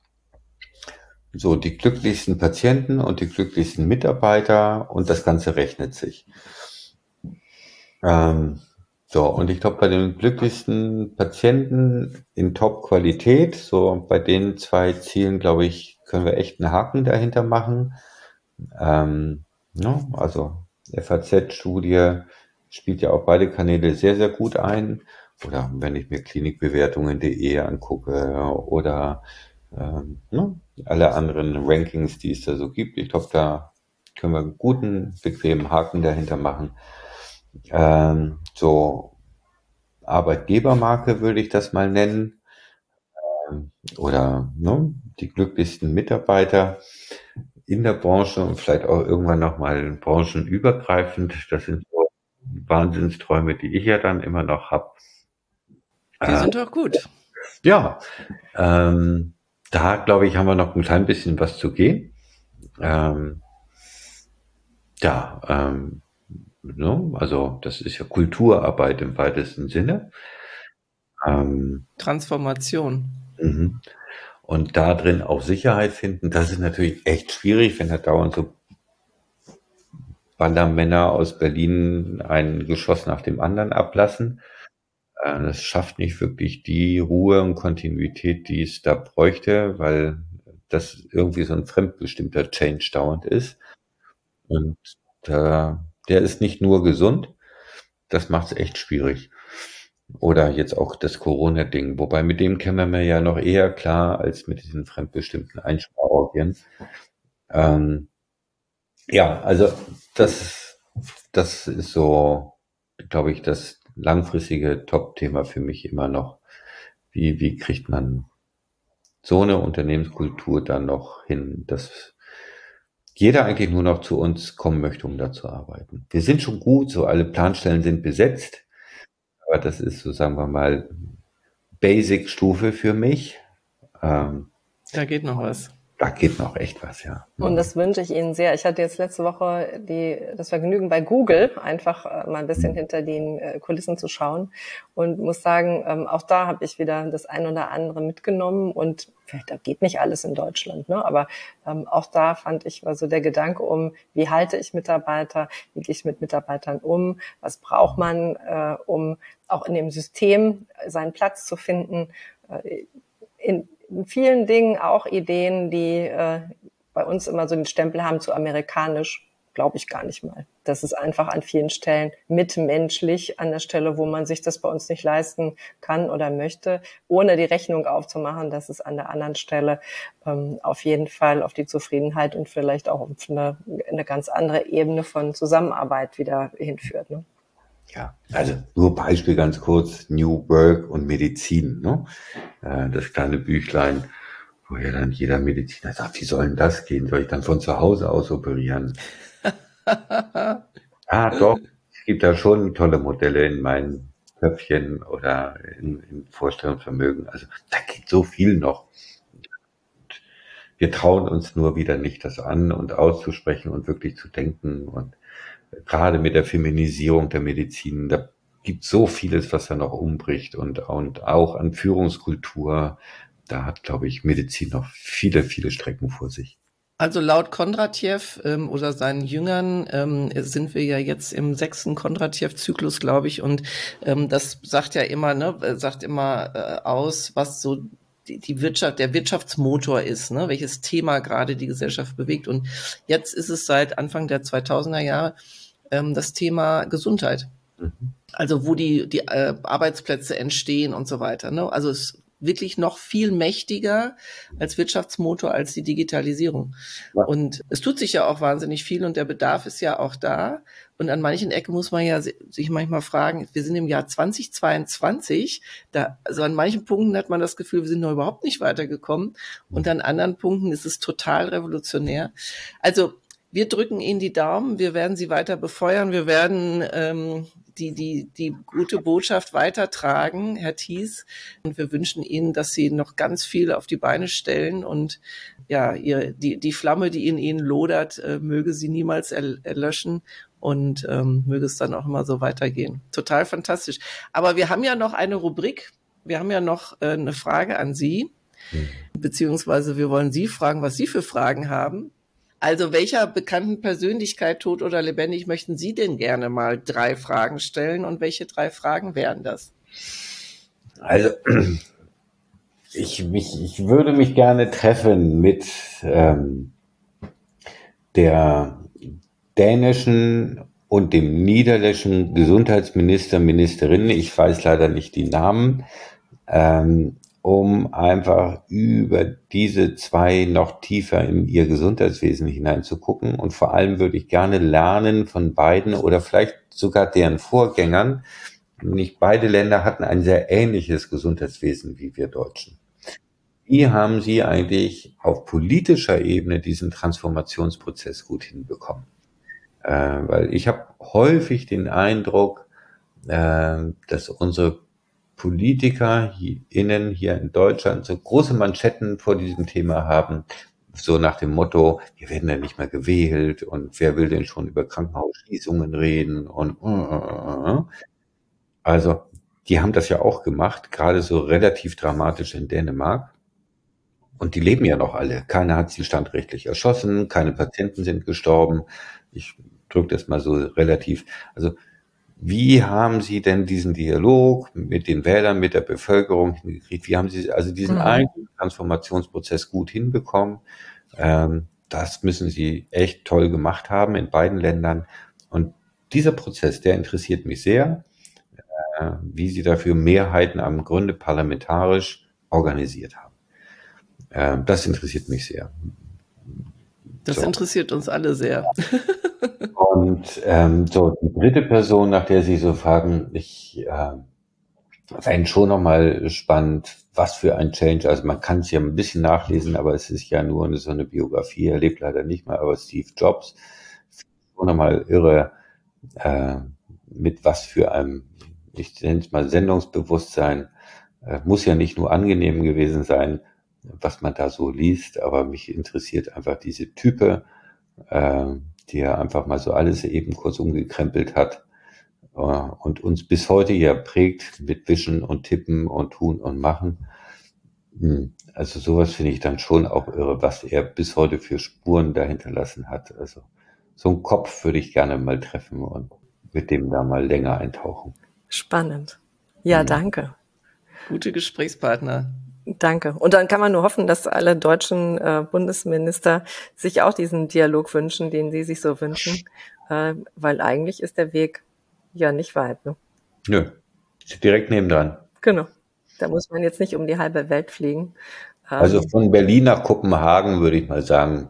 so die glücklichsten Patienten und die glücklichsten Mitarbeiter und das Ganze rechnet sich. Ähm, so, und ich glaube, bei den glücklichsten Patienten in Top-Qualität, so bei den zwei Zielen, glaube ich, können wir echt einen Haken dahinter machen. Ähm, ne? Also F A Z-Studie spielt ja auch beide Kanäle sehr, sehr gut ein. Oder wenn ich mir klinikbewertungen punkt de angucke oder ähm, ne? alle anderen Rankings, die es da so gibt. Ich glaube, da können wir einen guten, bequemen Haken dahinter machen. Ähm, so Arbeitgebermarke würde ich das mal nennen. Ähm, oder ne, die glücklichsten Mitarbeiter in der Branche und vielleicht auch irgendwann nochmal branchenübergreifend. Das sind so Wahnsinnsträume, die ich ja dann immer noch habe. Die äh, sind doch gut. Ja, ähm, da glaube ich, haben wir noch ein klein bisschen was zu gehen. Ähm, ja, ähm, also das ist ja Kulturarbeit im weitesten Sinne. Ähm, Transformation. Mhm. Und da drin auch Sicherheit finden, das ist natürlich echt schwierig, wenn da dauernd so Ballermänner aus Berlin ein Geschoss nach dem anderen ablassen. Äh, Das schafft nicht wirklich die Ruhe und Kontinuität, die es da bräuchte, weil das irgendwie so ein fremdbestimmter Change dauernd ist. Und äh, der ist nicht nur gesund, das macht es echt schwierig. Oder jetzt auch das Corona-Ding, wobei mit dem kämen wir ja noch eher klar als mit diesen fremdbestimmten Einsparorgien. Ähm, ja, also das, das ist so, glaube ich, das langfristige Top-Thema für mich immer noch. Wie, wie kriegt man so eine Unternehmenskultur dann noch hin, dass jeder eigentlich nur noch zu uns kommen möchte, um da zu arbeiten? Wir sind schon gut, so alle Planstellen sind besetzt, aber das ist so, sagen wir mal, Basic-Stufe für mich. Ähm, Da geht noch was. Da geht noch echt was, ja. Und das wünsche ich Ihnen sehr. Ich hatte jetzt letzte Woche die, das Vergnügen bei Google einfach äh, mal ein bisschen hinter den äh, Kulissen zu schauen und muss sagen, ähm, auch da habe ich wieder das ein oder andere mitgenommen und da geht nicht alles in Deutschland, ne? Aber ähm, auch da fand ich war so der Gedanke um, wie halte ich Mitarbeiter, wie gehe ich mit Mitarbeitern um, was braucht man, äh, um auch in dem System seinen Platz zu finden, äh, in in vielen Dingen auch Ideen, die äh, bei uns immer so den Stempel haben zu amerikanisch, glaube ich gar nicht mal. Das ist einfach an vielen Stellen mitmenschlich an der Stelle, wo man sich das bei uns nicht leisten kann oder möchte, ohne die Rechnung aufzumachen, dass es an der anderen Stelle ähm, auf jeden Fall auf die Zufriedenheit und vielleicht auch auf eine, eine ganz andere Ebene von Zusammenarbeit wieder hinführt. Ne? Ja, also nur Beispiel ganz kurz, New Work und Medizin, ne? Äh, Das kleine Büchlein, wo ja dann jeder Mediziner sagt, wie soll denn das gehen? Soll ich dann von zu Hause aus operieren? Ah, doch, es gibt da schon tolle Modelle in meinem Köpfchen oder in, in Vorstellungsvermögen. Also da geht so viel noch. Wir trauen uns nur wieder nicht, das an und auszusprechen und wirklich zu denken. Und gerade mit der Feminisierung der Medizin, da gibt so vieles, was da noch umbricht und, und auch an Führungskultur, da hat, glaube ich, Medizin noch viele, viele Strecken vor sich. Also laut Kondratjew ähm, oder seinen Jüngern ähm, sind wir ja jetzt im sechsten Kondratjew-Zyklus, glaube ich, und ähm, das sagt ja immer, ne, sagt immer äh, aus, was so die, die Wirtschaft, der Wirtschaftsmotor ist, ne, welches Thema gerade die Gesellschaft bewegt. Und jetzt ist es seit Anfang der zweitausender Jahre ähm, das Thema Gesundheit. Mhm. Also wo die die äh, Arbeitsplätze entstehen und so weiter. Ne? Also es ist wirklich noch viel mächtiger als Wirtschaftsmotor als die Digitalisierung. Ja. Und es tut sich ja auch wahnsinnig viel und der Bedarf ist ja auch da. Und an manchen Ecken muss man ja sich manchmal fragen, wir sind im Jahr zweitausendzweiundzwanzig, da, also an manchen Punkten hat man das Gefühl, wir sind noch überhaupt nicht weitergekommen. Und an anderen Punkten ist es total revolutionär. Also wir drücken Ihnen die Daumen, wir werden Sie weiter befeuern, wir werden ähm, die, die, die gute Botschaft weitertragen, Herr Thies. Und wir wünschen Ihnen, dass Sie noch ganz viel auf die Beine stellen und ja, ihr, die, die Flamme, die in Ihnen lodert, äh, möge sie niemals er, erlöschen und ähm, möge es dann auch immer so weitergehen. Total fantastisch. Aber wir haben ja noch eine Rubrik, wir haben ja noch äh, eine Frage an Sie, mhm. beziehungsweise wir wollen Sie fragen, was Sie für Fragen haben. Also welcher bekannten Persönlichkeit, tot oder lebendig, möchten Sie denn gerne mal drei Fragen stellen und welche drei Fragen wären das? Also ich, mich, ich würde mich gerne treffen mit ähm, der dänischen und dem niederländischen Gesundheitsminister, Ministerin, ich weiß leider nicht die Namen, ähm, um einfach über diese zwei noch tiefer in ihr Gesundheitswesen hineinzugucken. Und vor allem würde ich gerne lernen von beiden oder vielleicht sogar deren Vorgängern. Nicht beide Länder hatten ein sehr ähnliches Gesundheitswesen wie wir Deutschen. Wie haben Sie eigentlich auf politischer Ebene diesen Transformationsprozess gut hinbekommen? Äh, weil ich habe häufig den Eindruck, äh, dass unsere Politiker hier, innen hier in Deutschland so große Manschetten vor diesem Thema haben, so nach dem Motto, wir werden ja nicht mehr gewählt und wer will denn schon über Krankenhausschließungen reden und uh, also die haben das ja auch gemacht, gerade so relativ dramatisch in Dänemark und die leben ja noch alle. Keiner hat sie standrechtlich erschossen, keine Patienten sind gestorben. Ich drücke das mal so relativ. Also wie haben Sie denn diesen Dialog mit den Wählern, mit der Bevölkerung hingekriegt? Wie haben Sie also diesen Mhm. eigenen Transformationsprozess gut hinbekommen? Ähm, das müssen Sie echt toll gemacht haben in beiden Ländern. Und dieser Prozess, der interessiert mich sehr, äh, wie Sie dafür Mehrheiten am Grunde parlamentarisch organisiert haben. Ähm, das interessiert mich sehr. Das So. interessiert uns alle sehr. Und ähm, so die dritte Person, nach der Sie so fragen, ich äh, fände schon nochmal spannend, was für ein Change, also man kann es ja ein bisschen nachlesen, aber es ist ja nur eine, so eine Biografie, er lebt leider nicht mehr, aber Steve Jobs, schon nochmal irre, äh, mit was für einem, ich nenne es mal Sendungsbewusstsein, äh, muss ja nicht nur angenehm gewesen sein, was man da so liest, aber mich interessiert einfach diese Type, äh, die ja einfach mal so alles eben kurz umgekrempelt hat, äh, und uns bis heute ja prägt mit Wischen und Tippen und Tun und Machen. Hm, Also sowas finde ich dann schon auch irre, was er bis heute für Spuren da hinterlassen hat. Also so einen Kopf würde ich gerne mal treffen und mit dem da mal länger eintauchen. Spannend. Ja, Hm. danke. Gute Gesprächspartner. Danke. Und dann kann man nur hoffen, dass alle deutschen äh, Bundesminister sich auch diesen Dialog wünschen, den sie sich so wünschen, äh, weil eigentlich ist der Weg ja nicht weit. Ne? Nö, ist direkt nebendran. Genau. Da muss man jetzt nicht um die halbe Welt fliegen. Ähm, Also von Berlin nach Kopenhagen würde ich mal sagen.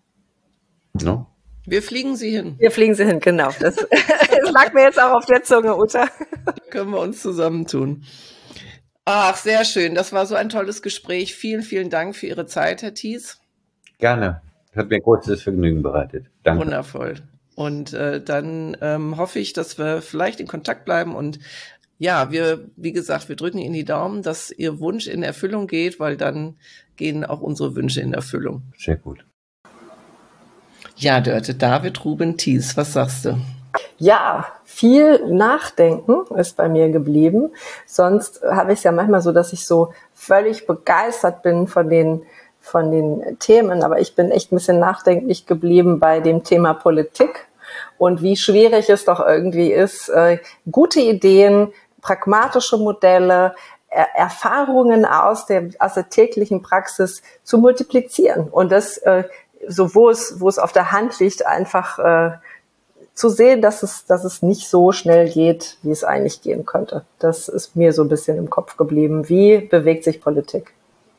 Ne? Wir fliegen Sie hin. wir fliegen sie hin, genau. Das, das lag mir jetzt auch auf der Zunge, Uta. Da können wir uns zusammentun. Ach, sehr schön. Das war so ein tolles Gespräch. Vielen, vielen Dank für Ihre Zeit, Herr Thies. Gerne. Hat mir großes Vergnügen bereitet. Danke. Wundervoll. Und äh, dann ähm, hoffe ich, dass wir vielleicht in Kontakt bleiben. Und ja, wir, wie gesagt, wir drücken Ihnen die Daumen, dass Ihr Wunsch in Erfüllung geht, weil dann gehen auch unsere Wünsche in Erfüllung. Sehr gut. Ja, Dörte, David Ruben Thies, was sagst du? Ja, viel Nachdenken ist bei mir geblieben. Sonst habe ich es ja manchmal so, dass ich so völlig begeistert bin von den, von den Themen. Aber ich bin echt ein bisschen nachdenklich geblieben bei dem Thema Politik und wie schwierig es doch irgendwie ist, äh, gute Ideen, pragmatische Modelle, er- Erfahrungen aus der, aus der täglichen Praxis zu multiplizieren. Und das, äh, so wo es, wo es auf der Hand liegt, einfach äh, zu sehen, dass es, dass es nicht so schnell geht, wie es eigentlich gehen könnte. Das ist mir so ein bisschen im Kopf geblieben. Wie bewegt sich Politik?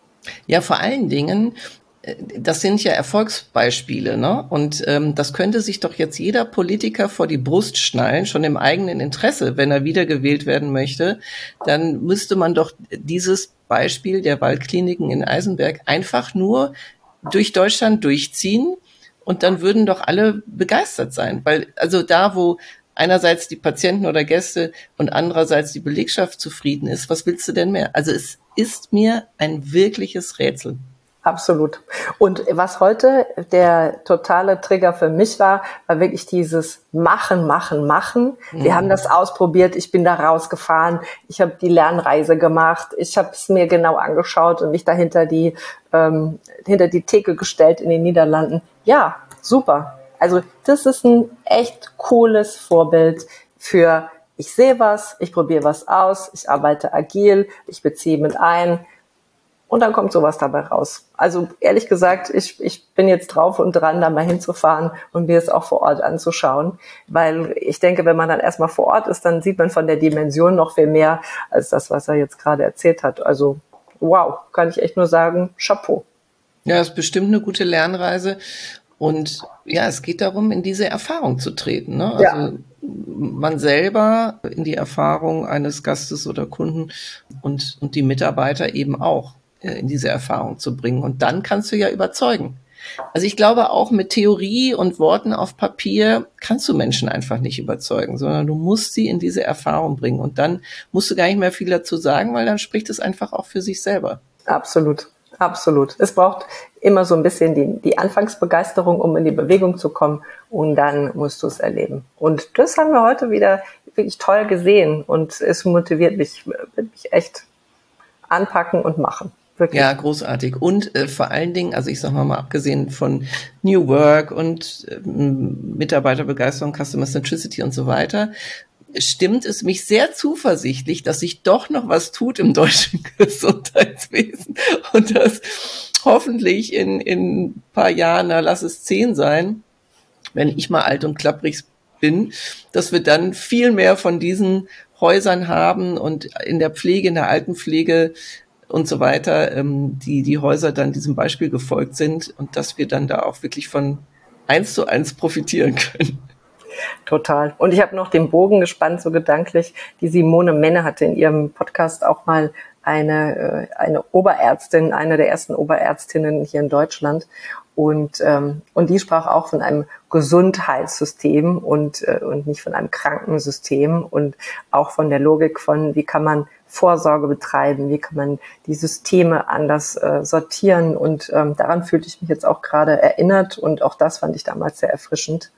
Ja, vor allen Dingen, äh, das sind ja Erfolgsbeispiele, ne? Und ähm, das könnte sich doch jetzt jeder Politiker vor die Brust schnallen, schon im eigenen Interesse, wenn er wiedergewählt werden möchte. Dann müsste man doch dieses Beispiel der Waldkliniken in Eisenberg einfach nur durch Deutschland durchziehen. Und dann würden doch alle begeistert sein, weil also da, wo einerseits die Patienten oder Gäste und andererseits die Belegschaft zufrieden ist, was willst du denn mehr? Also es ist mir ein wirkliches Rätsel. Absolut. Und was heute der totale Trigger für mich war, war wirklich dieses Machen, Machen, Machen. Wir Mhm. haben das ausprobiert, ich bin da rausgefahren, ich habe die Lernreise gemacht, ich habe es mir genau angeschaut und mich dahinter die ähm, hinter die Theke gestellt in den Niederlanden. Ja, super. Also das ist ein echt cooles Vorbild für ich sehe was, ich probiere was aus, ich arbeite agil, ich beziehe mit ein. Und dann kommt sowas dabei raus. Also ehrlich gesagt, ich, ich bin jetzt drauf und dran, da mal hinzufahren und mir es auch vor Ort anzuschauen. Weil ich denke, wenn man dann erstmal vor Ort ist, dann sieht man von der Dimension noch viel mehr als das, was er jetzt gerade erzählt hat. Also wow, kann ich echt nur sagen, Chapeau. Ja, ist bestimmt eine gute Lernreise. Und ja, es geht darum, in diese Erfahrung zu treten, ne? Also Ja. man selber in die Erfahrung eines Gastes oder Kunden und, und die Mitarbeiter eben auch in diese Erfahrung zu bringen. Und dann kannst du ja überzeugen. Also ich glaube, auch mit Theorie und Worten auf Papier kannst du Menschen einfach nicht überzeugen, sondern du musst sie in diese Erfahrung bringen. Und dann musst du gar nicht mehr viel dazu sagen, weil dann spricht es einfach auch für sich selber. Absolut, absolut. Es braucht immer so ein bisschen die, die Anfangsbegeisterung, um in die Bewegung zu kommen. Und dann musst du es erleben. Und das haben wir heute wieder wirklich toll gesehen. Und es motiviert mich, wird mich echt anpacken und machen. Wirklich. Ja, großartig. Und äh, vor allen Dingen, also ich sag mal mal abgesehen von New Work und ähm, Mitarbeiterbegeisterung, Customer Centricity und so weiter, stimmt es mich sehr zuversichtlich, dass sich doch noch was tut im deutschen Gesundheitswesen und dass hoffentlich in in ein paar Jahren, na lass es zehn sein, wenn ich mal alt und klapprig bin, dass wir dann viel mehr von diesen Häusern haben und in der Pflege, in der Altenpflege und so weiter, ähm, die die Häuser dann diesem Beispiel gefolgt sind und dass wir dann da auch wirklich von eins zu eins profitieren können. Total. Und ich habe noch den Bogen gespannt, so gedanklich. Die Simone Menne hatte in ihrem Podcast auch mal eine, eine Oberärztin, eine der ersten Oberärztinnen hier in Deutschland. Und, ähm, und die sprach auch von einem Gesundheitssystem und, äh, und nicht von einem Krankensystem und auch von der Logik von, wie kann man Vorsorge betreiben, wie kann man die Systeme anders äh, sortieren. Und ähm, daran fühlte ich mich jetzt auch gerade erinnert und auch das fand ich damals sehr erfrischend,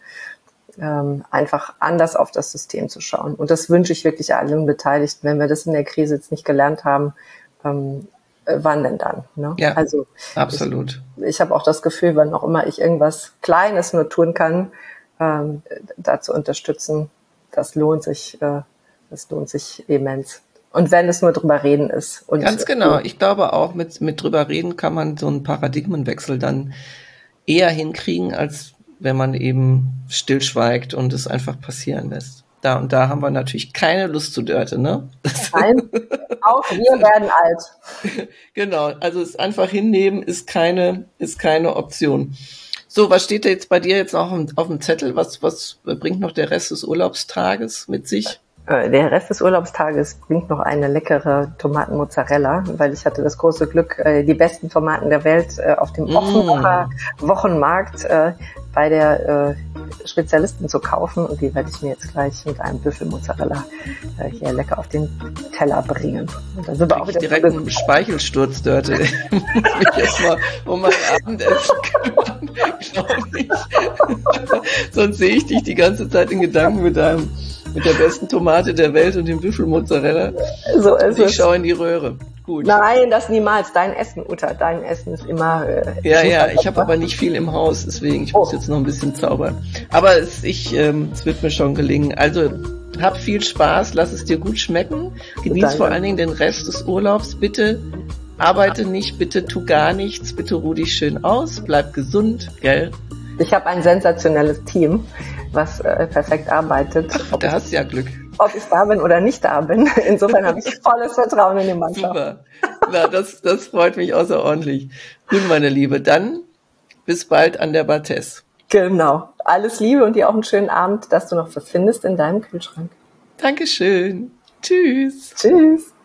ähm, einfach anders auf das System zu schauen. Und das wünsche ich wirklich allen Beteiligten, wenn wir das in der Krise jetzt nicht gelernt haben, ähm, wann denn dann? Ne? Ja, also absolut. Ich, ich habe auch das Gefühl, wann auch immer ich irgendwas Kleines nur tun kann, ähm, da zu unterstützen, das lohnt sich, äh, das lohnt sich immens. Und wenn es nur drüber reden ist. Und ganz genau. Ich glaube auch, mit, mit drüber reden kann man so einen Paradigmenwechsel dann eher hinkriegen, als wenn man eben stillschweigt und es einfach passieren lässt. Da und da haben wir natürlich keine Lust zu Dörte, ne? Nein, auch wir werden alt. Genau, also es einfach hinnehmen ist keine, ist keine Option. So, was steht da jetzt bei dir jetzt noch auf dem Zettel? Was, was bringt noch der Rest des Urlaubstages mit sich? Der Rest des Urlaubstages bringt noch eine leckere Tomatenmozzarella, weil ich hatte das große Glück, die besten Tomaten der Welt auf dem Offenbacher mm. Wochenmarkt bei der Spezialisten zu kaufen. Und die werde ich mir jetzt gleich mit einem Büffelmozzarella hier lecker auf den Teller bringen. Und dann sind wir auch wieder direkt einen Speichelsturz, Dörte. Ich muss mich jetzt mal um mein Abendessen kümmern, glaube ich. Sonst sehe ich dich die ganze Zeit in Gedanken mit deinem mit der besten Tomate der Welt und dem Büffelmozzarella. So ist ich es. Schaue in die Röhre. Gut. Nein, das niemals. Dein Essen, Uta, dein Essen ist immer... Äh, ja, ja, ich habe aber nicht viel im Haus, deswegen, ich oh. muss jetzt noch ein bisschen zaubern. Aber es, ich, ähm, es wird mir schon gelingen. Also, hab viel Spaß, lass es dir gut schmecken. Genieß Danke. Vor allen Dingen den Rest des Urlaubs. Bitte arbeite nicht, bitte tu gar nichts, bitte ruh dich schön aus, bleib gesund, gell? Ich habe ein sensationelles Team, was äh, perfekt arbeitet. Ach, da hast du ja Glück. Ob ich da bin oder nicht da bin. Insofern habe ich volles Vertrauen in die Mannschaft. Super. Na, das, das freut mich außerordentlich. Gut, meine Liebe, dann bis bald an der Barthes. Genau. Alles Liebe und dir auch einen schönen Abend, dass du noch was findest in deinem Kühlschrank. Dankeschön. Tschüss. Tschüss.